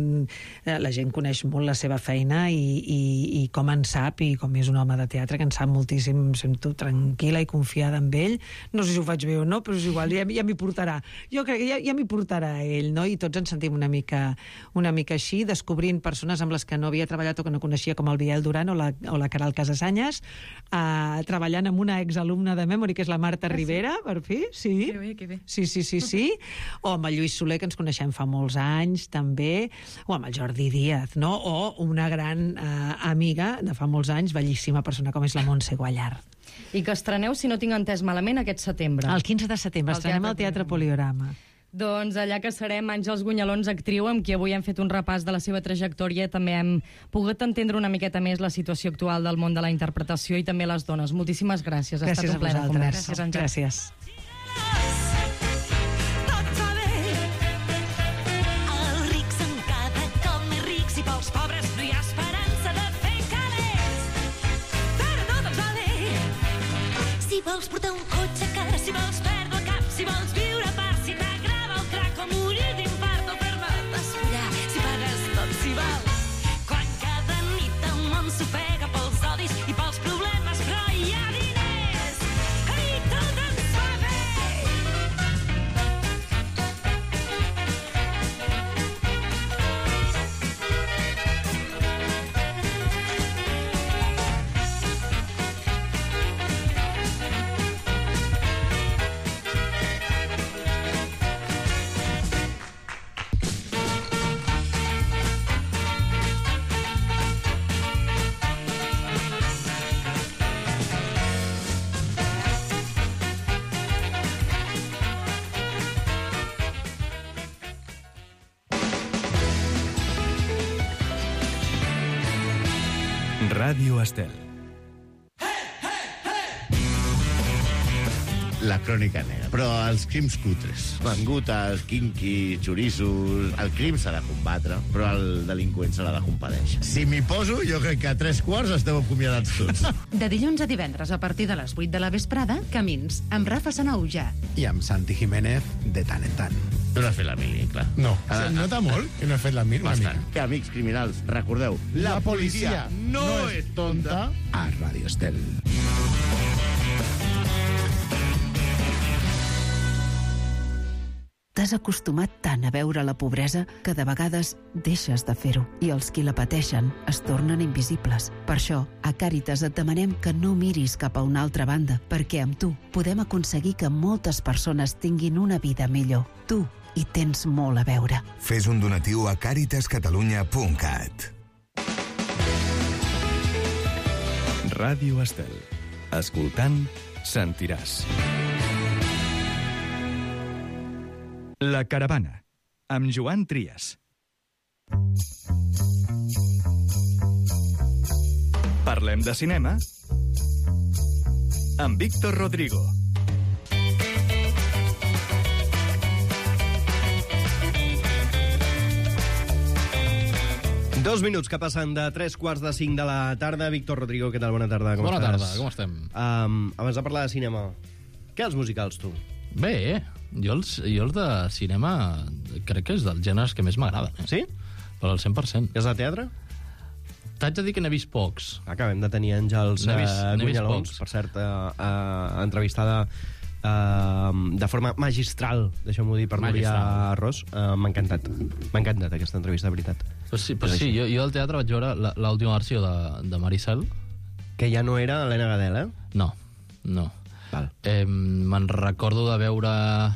La gent coneix molt la seva feina i, i, i com en sap, i com és un home de teatre que en sap moltíssim, em sento tranquil·la i confiada en ell. No sé si ho faig bé o no, però és igual, ja, ja m'hi portarà. Jo crec que ja, ja m'hi portarà ell, no? I tots ens sentim una mica, una mica així, descobrint persones amb les que no havia treballat o que no coneixia, com el Biel Duran o la, o la Caral Casasanyes, uh, treballant amb una exalumna de Memory, que és la Marta ah, Rivera, sí? Per fi, sí.
Que bé, que bé.
Sí, sí, sí, sí. O amb el Lluís Soler, que ens coneixem fa molts anys, també, o amb el Jordi Díaz, no? O una gran eh, amiga de fa molts anys, bellíssima persona com és la Montse Guallar.
I que estreneu, si no tinc entès malament, aquest setembre.
El quinze de setembre, el estrenem al Teatre Poliorama.
Doncs allà que serem, Àngels Gunyalons, actriu, amb qui avui hem fet un repàs de la seva trajectòria, també hem pogut entendre una miqueta més la situació actual del món de la interpretació i també les dones. Moltíssimes gràcies. Ha
gràcies
estat un plaer de conversa.
Gràcies, Àngels. Gràcies.
Si vols portar un cotxe car, si vols perdre el cap, si vols viure a part, si t'agrada el crac o morir d'infart o fer-me desfollar, si pagues tot, si val. Quan cada nit el món s'ofega pels odis i pels problemes, però hi ha diners i tot ens va bé.
Ràdio Estel.
La crònica negra. Però els crims cutres. Mangutes, quinqui, xorissos... El crim s'ha de combatre, però el delinqüent s'ha de compadèixer. Si m'hi poso, jo crec que a tres quarts esteu acomiadats tots.
De dilluns a divendres, a partir de les vuit de la vesprada, Camins, amb Rafa Sanauja.
I amb Santi Jiménez, de tant en tant.
Tu no has fet la mili, clar.
No.
Ah,
Se nota molt que no he fet la mili.
Bastant. Que, amics criminals, recordeu, la, la policia, policia no, no és tonta.
A Ràdio Estel.
T'has acostumat tant a veure la pobresa que de vegades deixes de fer-ho i els qui la pateixen es tornen invisibles. Per això, a Càritas et demanem que no miris cap a una altra banda, perquè amb tu podem aconseguir que moltes persones tinguin una vida millor. Tu hi tens molt a veure.
Fes un donatiu a càritas catalunya punt cat.
Ràdio Estel. Escoltant, sentiràs. La Caravana, amb Joan Trias. Parlem de cinema amb Víctor Rodrigo.
Dos minuts que passen de tres quarts de cinc de la tarda. Víctor Rodrigo, què tal? Bona tarda. Com
Bona
estàs?
tarda, com estem?
Um, abans de parlar de cinema, què els musicals, tu?
Bé, jo els, jo els de cinema crec que és dels gèneres que més m'agraden. Eh?
Sí?
però al cent per cent.
És de teatre?
T'haig de dir que n'he vist pocs.
Acabem de tenir Àngels
N'he vist-
eh,
n'he vist
Gunyalons,
pocs.
per cert, eh, eh, entrevistada eh, de forma magistral, deixeu-m'ho dir, per Núria
Magistral.
Ros. Eh, M'ha encantat. M'ha encantat aquesta entrevista, de veritat.
Pues sí, pues
És
sí
així.
jo, jo al teatre vaig veure la- l'última versió de, de Maricel.
Que ja no era Helena Gadel, eh?
No, no.
Val.
Eh, me'n recordo de veure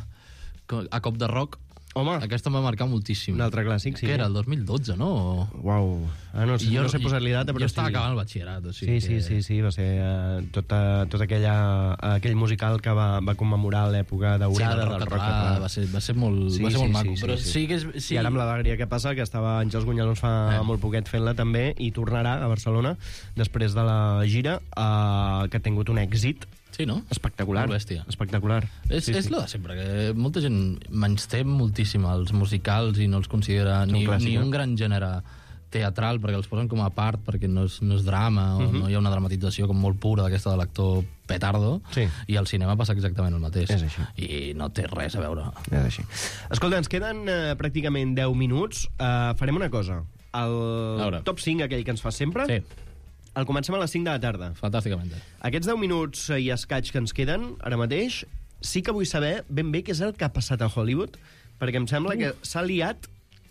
co- A Cop de Rock.
Home.
Aquesta em va marcar moltíssim.
Un altre clàssic, sí.
Que era el dos mil dotze, no?
Uau. Ah, no, sé, no sé posar-li data, però
jo estava
sí.
acabant el batxillerat. O
Sí,
sigui
sí,
que...
sí, sí, va ser uh, tot, uh, tot aquella, uh, aquell musical que va, va commemorar l'època daurada
Sí,
del rock
català,
català.
va ser, va ser molt,
Sí,
va ser
sí,
molt maco.
sí, sí,
però
sí.
sí que és... Sí.
I ara amb l'Alegria que passa, que estava Àngels Gunyalons fa eh. molt poquet fent-la també, i tornarà a Barcelona després de la gira, uh, que ha tingut un èxit
Sí, no?
espectacular.
Molt bèstia.
Espectacular.
És,
Sí,
és
sí.
lo de sempre, que molta gent menysté moltíssim els musicals i no els considera
És un
ni,
clàssic,
ni
eh?
un gran gènere teatral, perquè els posen com a part, perquè no és, no és drama, o
Mhm.
no hi ha una dramatització com molt pura d'aquesta de l'actor petardo,
Sí.
i al cinema passa exactament el mateix.
És així.
I no té res a veure.
És així. Escolta, ens queden uh, pràcticament deu minuts. Uh, farem una cosa. El top cinc, aquell que ens fa sempre,
sí.
el comencem a les cinc de la tarda.
Fantàsticament.
Aquests deu minuts i escaig que ens queden, ara mateix, sí que vull saber ben bé què és el que ha passat a Hollywood, perquè em sembla que s'ha liat...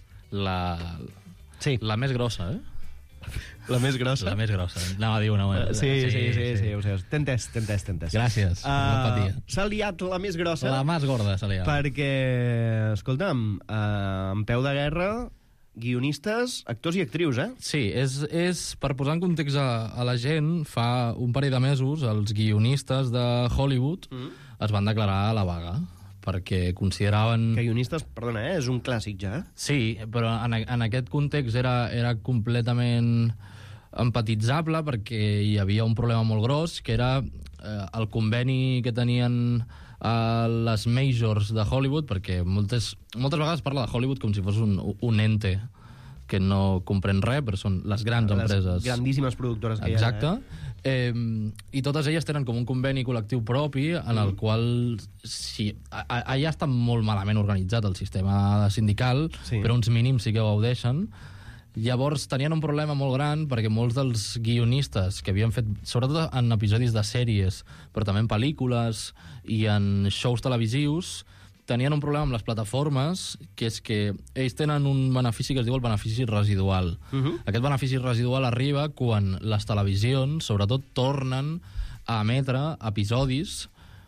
La,
sí.
la més grossa, eh?
La més grossa?
La més grossa. Anava a dir una...
Uh, sí, sí, sí, sí, sí, ho sé. T'he entès, t'he entès, t'he entès.
Gràcies, per l'empatia.
S'ha liat la més grossa.
La més gorda s'ha liat.
Perquè, escolta'm, uh, en peu de guerra, guionistes, actors i actrius, eh?
Sí, és, és per posar en context a, a la gent, fa un parell de mesos els guionistes de Hollywood mm. es van declarar a la vaga perquè consideraven...
Que guionistes, perdona, eh? És un clàssic ja, eh?
Sí, però en, en aquest context era, era completament empatitzable perquè hi havia un problema molt gros, que era eh, el conveni que tenien a les majors de Hollywood, perquè moltes, moltes vegades parla de Hollywood com si fos un, un ente que no comprèn res, però són les grans
Les
empreses.
grandíssimes productores que
Exacte.
hi ha. Eh?
Eh, I totes elles tenen com un conveni col·lectiu propi en el
Mm.
qual sí, a- a- allà està molt malament organitzat el sistema sindical,
Sí.
però uns mínims sí que gaudeixen. Llavors tenien un problema molt gran perquè molts dels guionistes que havien fet, sobretot en episodis de sèries, però també en pel·lícules i en shows televisius, tenien un problema amb les plataformes, que és que ells tenen un benefici que es diu el benefici residual.
Mhm.
Aquest benefici residual arriba quan les televisions, sobretot, tornen a emetre episodis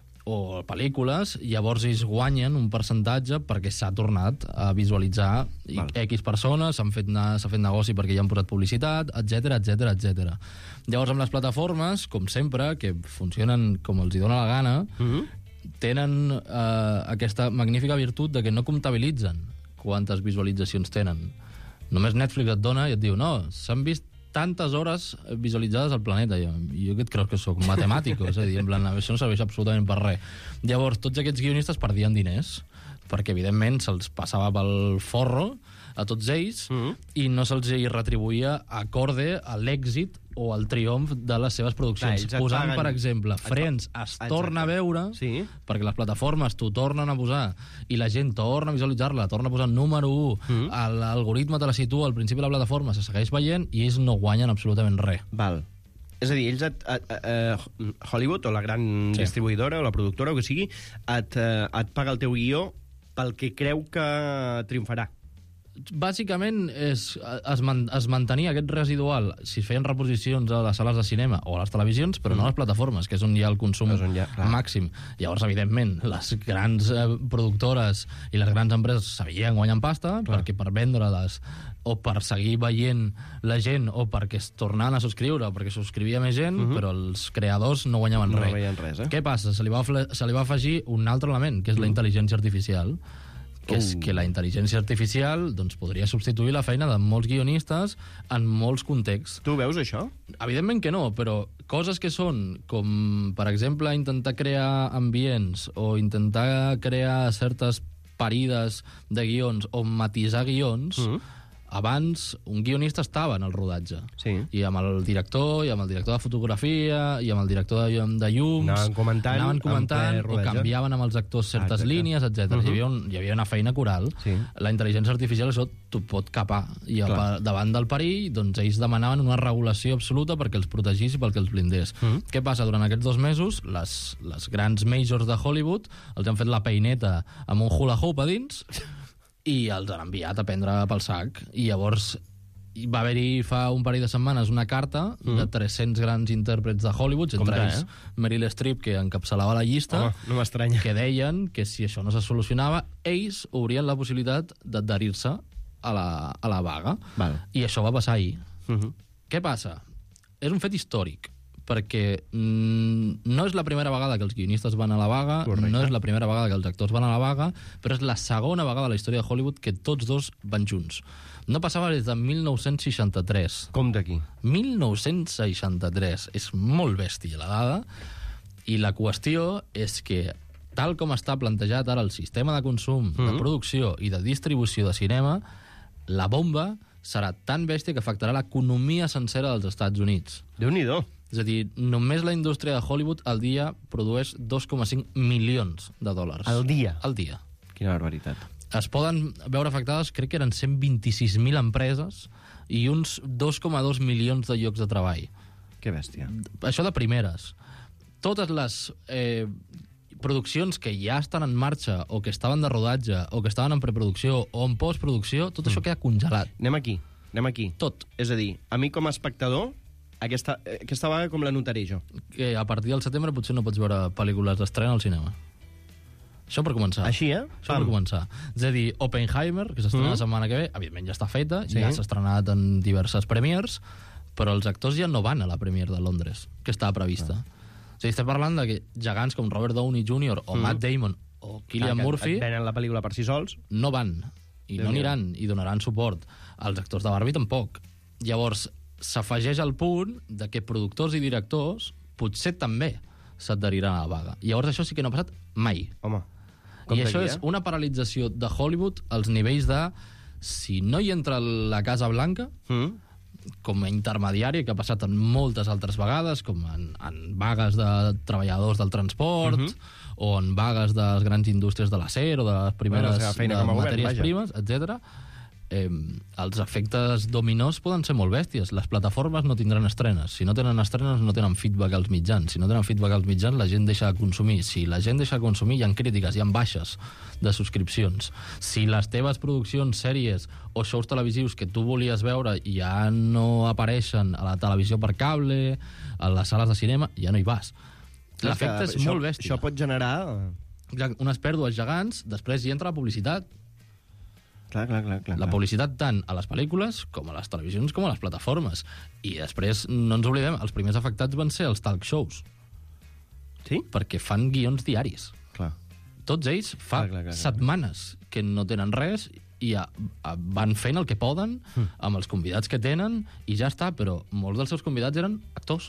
o pel·lícules, llavors ells guanyen un percentatge perquè s'ha tornat a visualitzar
Val.
X persones, s'han fet, ne- s'ha fet negoci perquè hi han posat publicitat, etc etc etc. Llavors, amb les plataformes, com sempre, que funcionen com els hi dóna la gana,
Mhm.
tenen eh, aquesta magnífica virtut de que no comptabilitzen quantes visualitzacions tenen. Només Netflix et dona i et diu no, s'han vist tantes hores visualitzades al planeta. Jo, jo que et creus que sóc matemàtic, és a dir, en plan, això no serveix absolutament per res. Llavors, tots aquests guionistes perdien diners, perquè, evidentment, se'ls passava pel forro a tots ells
Mhm.
i no se'ls hi retribuïa acorde a l'èxit o al triomf de les seves
Clar,
produccions.
ells et
Posant,
paguen-
per exemple,
et pa-
Friends es
Exacte.
torna a veure
Sí.
perquè les plataformes t'ho tornen a posar i la gent torna a visualitzar-la, torna a posar número u,
Mhm.
l'algoritme te la situa al principi de la plataforma, se segueix veient i ells no guanyen absolutament res.
Val. És a dir, ells et, et, et, Hollywood, o la gran
Sí.
distribuïdora, o la productora, o que sigui, et, eh, et paga el teu guió pel que creu que triomfarà.
Bàsicament és, es, man, es mantenia aquest residual si es feien reposicions a les sales de cinema o a les televisions, però mm. no a les plataformes, que és on hi ha el consum
És on hi ha, clar.
màxim. Llavors, evidentment, les grans eh, productores i les grans empreses seguien guanyant pasta, clar, perquè per vendre-les o per seguir veient la gent o perquè es tornaven a subscriure o perquè subscrivia més gent,
Mhm.
però els creadors no guanyaven
No
res.
veien res, eh?
Què passa? Se li va, afle- se li va afegir un altre element, que és la intel·ligència artificial, que és
Uh.
que la intel·ligència artificial doncs, podria substituir la feina de molts guionistes en molts contexts.
Tu veus això?
Evidentment que no, però coses que són com, per exemple, intentar crear ambients o intentar crear certes parides de guions o matisar guions,
Mhm.
abans un guionista estava en el rodatge.
Sí.
I amb el director, i amb el director de fotografia, i amb el director de, de llums...
Anaven comentant,
anaven comentant
en ple
o
rodatge.
canviaven amb els actors certes
Ah,
línies, etcètera.
Uh-huh.
Hi, havia un, hi havia una feina coral.
Sí.
La intel·ligència artificial això t'ho pot capar. I a,
Clar.
davant del perill, doncs ells demanaven una regulació absoluta perquè els protegís i perquè els blindés.
Mhm.
Què passa? Durant aquests dos mesos, les, les grans majors de Hollywood els han fet la peineta amb un hula hoop a dins i els han enviat a prendre pel sac. I llavors hi va haver-hi fa un parell de setmanes una carta mm. de tres-cents grans intèrprets de Hollywood, entre
Compte,
ells
eh?
Meryl Streep, que encapçalava la llista.
Home, no m'estranya.
Que deien que si això no se solucionava, ells obrien la possibilitat d'adherir-se a la, a la vaga.
Val.
I això va passar ahir.
Uh -huh.
Què passa? És un fet històric, perquè mm, no és la primera vegada que els guionistes van a la vaga,
Correcte.
no és la primera vegada que els actors van a la vaga, però és la segona vegada a la història de Hollywood que tots dos van junts. No passava des de mil nou-cents seixanta-tres.
Com d'aquí?
mil nou-cents seixanta-tres. És molt bèstia la dada. I la qüestió és que, tal com està plantejat ara el sistema de consum, mm-hmm. de producció i de distribució de cinema, la bomba serà tan bèstia que afectarà l'economia sencera dels Estats Units.
Déu-n'hi-do.
És a dir, només la indústria de Hollywood al dia produeix dos coma cinc milions de dòlars.
Al dia?
Al dia.
Quina barbaritat.
Es poden veure afectades, crec que eren cent vint-i-sis mil empreses i uns dos coma dos milions de llocs de treball.
Que bèstia.
Això de primeres. Totes les eh, produccions que ja estan en marxa o que estaven de rodatge o que estaven en preproducció o en postproducció, tot això queda congelat.
Anem aquí, anem aquí.
Tot.
És a dir, a mi com a espectador, aquesta, aquesta vaga com la notaré jo?
Que a partir del setembre potser no pots veure pel·lícules d'estrena al cinema. Això per començar.
Així, eh?
Això
Pam.
per començar. És a dir, Oppenheimer, que s'estrena
Mm.
la setmana que ve, evidentment ja està feta,
Sí.
ja s'ha estrenat en diverses premiers, però els actors ja no van a la premier de Londres, que estava prevista.
Ah.
O sigui, estem parlant de que gegants com Robert Downey júnior o
Mm.
Matt Damon o Cillian
Clar, que
Murphy
et venen la pel·lícula per si sols.
no van, i no
Déu-n'hi-do.
aniran, i donaran suport. Els actors de Barbie tampoc. Llavors, s'afegeix al punt de que productors i directors potser també s'adheriran a la vaga. Llavors això sí que no ha passat mai.
Home,
I
com
això
d'aquí,
és
eh?
una paralització de Hollywood als nivells de si no hi entra la Casa Blanca,
Mm.
com a intermediari, que ha passat en moltes altres vegades, com en, en vagues de treballadors del transport,
Mhm.
o en vagues de les grans indústries de l'acer o de les primeres
Bueno, la seva feina
de
com a govern,
matèries
vaja.
primes, etcètera. Eh, els efectes dominós poden ser molt bèsties. Les plataformes no tindran estrenes. Si no tenen estrenes, no tenen feedback als mitjans. Si no tenen feedback als mitjans, la gent deixa de consumir. Si la gent deixa de consumir, hi ha crítiques, hi ha baixes de subscripcions. Si les teves produccions, sèries o shows televisius que tu volies veure ja no apareixen a la televisió per cable, a les sales de cinema, ja no hi vas. L'efecte és
això,
molt bèstia.
Això pot generar...
Unes pèrdues gegants, després hi entra la publicitat.
Clar, clar, clar, clar.
La publicitat tant a les pel·lícules com a les televisions com a les plataformes. I després, no ens oblidem, els primers afectats van ser els talk shows.
Sí?
Perquè fan guions diaris.
Clar.
Tots ells fa
Clar, clar, clar, clar.
setmanes que no tenen res i a, a, van fent el que poden
Hm.
amb els convidats que tenen i ja està, però molts dels seus convidats eren actors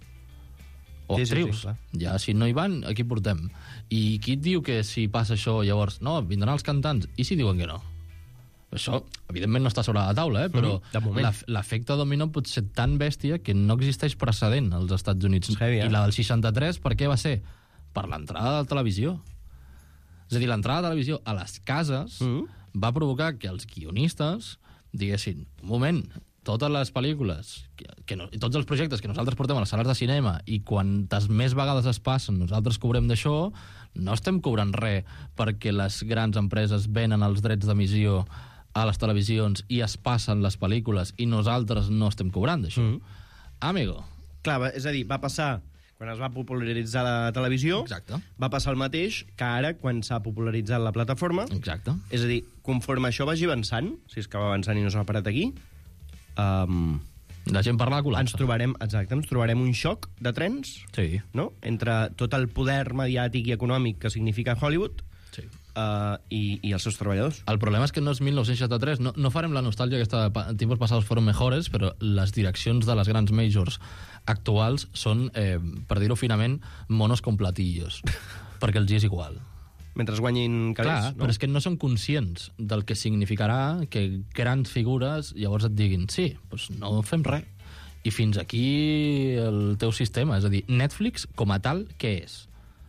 o
Sí, sí, sí,
actrius.
clar.
Ja, si no hi van, aquí portem. I qui et diu que si passa això, llavors, no, vindran els cantants? I si diuen que no? Això, evidentment, no està sobre la taula, eh? però
Mhm, de moment.
l'ef- l'efecte dominó pot ser tan bèstia que no existeix precedent als Estats Units.
Heavy, eh?
I la del seixanta-tres, per què va ser? Per l'entrada de la televisió. És a dir, l'entrada de televisió a les cases
Mm.
va provocar que els guionistes diguessin, un moment, totes les pel·lícules que, que no, i tots els projectes que nosaltres portem a les sales de cinema i quantes més vegades es passen nosaltres cobrem d'això, no estem cobrant res perquè les grans empreses venen els drets d'emissió a les televisions i es passen les pel·lícules i nosaltres no estem cobrant d'això.
Mm.
Amigo.
Clar, va- és a dir, va passar quan es va popularitzar la televisió,
Exacte.
va passar el mateix que ara quan s'ha popularitzat la plataforma.
Exacte.
És a dir, conforme això vagi avançant, si és que va avançant i no s'ha parat aquí, um,
la gent parla de col·lapse.
ens trobarem, exacte, ens trobarem un xoc de trens,
sí.
no? Entre tot el poder mediàtic i econòmic que significa Hollywood
sí.
uh, i, i els seus treballadors.
El problema és que no és mil nou-cents seixanta-tres, no, no farem la nostàlgia aquesta de tiempos passados fueron mejores, però les direccions de les grans majors actuals són, eh, per dir-ho finament, monos con platillos, perquè els hi és igual.
mentre guanyin calés.
Clar, no? Però és que no són conscients del que significarà que grans figures llavors et diguin sí, doncs no fem res. I fins aquí el teu sistema. És a dir, Netflix, com a tal, què és?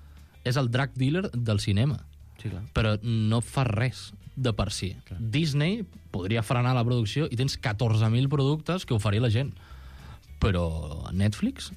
És el drug dealer del cinema.
Sí, clar.
Però no fa res de per si. Clar. Disney podria frenar la producció i tens catorze mil productes que oferir la gent. Però Netflix...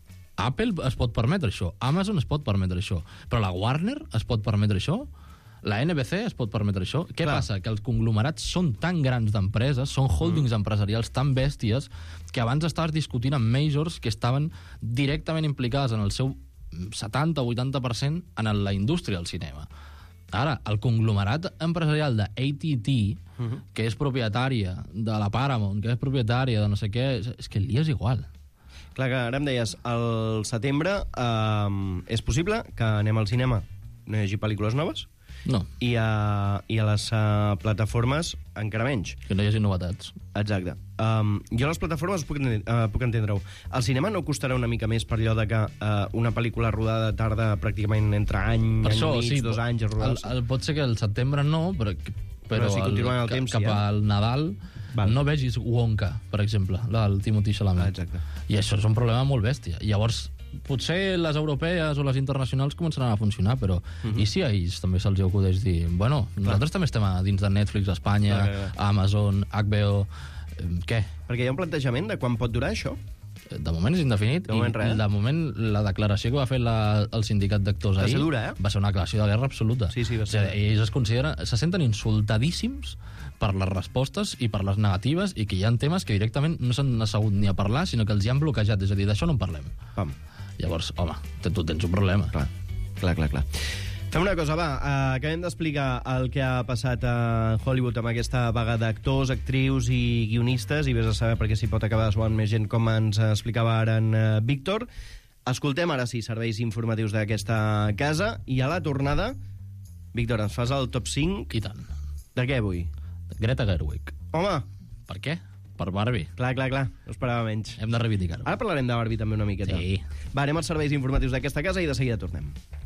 Apple es pot permetre això, Amazon es pot permetre això, però la Warner es pot permetre això, la N B C es pot permetre això. Què Clar. passa? Que els conglomerats són tan grans d'empreses, són holdings mm. empresarials tan bèsties, que abans estaves discutint amb majors que estaven directament implicades en el seu setanta o vuitanta per cent en la indústria del cinema. Ara, el conglomerat empresarial de A T and T, mm-hmm. que és propietària de la Paramount, que és propietària de no sé què, és que el dia és igual.
Clar, que ara em deies, al setembre eh, és possible que anem al cinema, no hi hagi pel·lícules noves?
No.
I a, i a les uh, plataformes encara menys.
Que no hi hagi novetats.
Exacte. Um, jo a les plataformes puc, uh, puc entendre-ho. El cinema no costarà una mica més per allò de que uh, una pel·lícula rodada tarda pràcticament entre any,
per
any
això,
mig,
sí,
dos anys a rodar-se?
El, el, pot ser que el setembre no, però, però,
però si continuen el,
el
temps,
cap
sí, eh?
al Nadal Val. no vegis Wonka, per exemple, del Timothée Chalamet.
Ah, exacte. I
això és un problema molt bèstia. I llavors, potser les europees o les internacionals començaran a funcionar, però uh-huh. i si a ells també se'ls acudeix dir, bueno, clar. nosaltres també estem a dins de Netflix, Espanya, clar, clar, clar. Amazon, H B O, eh, què?
Perquè hi ha un plantejament de quan pot durar això?
De moment és indefinit.
De moment,
i
res.
de moment la declaració que va fer la, el sindicat d'actors ahir
dura, eh?
va ser una declaració de guerra absoluta.
Sí, sí, va ser.
O sigui, ells es consideren, se senten insultadíssims per les respostes i per les negatives, i que hi ha temes que directament no s'han assegut ni a parlar, sinó que els hi han bloquejat. És a dir, d'això no en parlem.
Pam.
Llavors, home, tu tens un problema.
Clar, clar, clar. clar. Fem una cosa, va. Uh, acabem d'explicar el que ha passat a Hollywood amb aquesta vaga d'actors, actrius i guionistes, i vés a saber perquè s'hi pot acabar suant més gent, com ens explicava ara en uh, Víctor. Escoltem ara sí serveis informatius d'aquesta casa, i a la tornada, Víctor, ens fas el top cinc?
I tant.
De què avui?
Greta Gerwig.
Home!
Per què? Per Barbie.
Clar, clar, clar. No esperava menys.
Hem de reivindicar-ho.
Ara parlarem de Barbie també una miqueta.
Sí.
Va, anem als serveis informatius d'aquesta casa i de seguida tornem.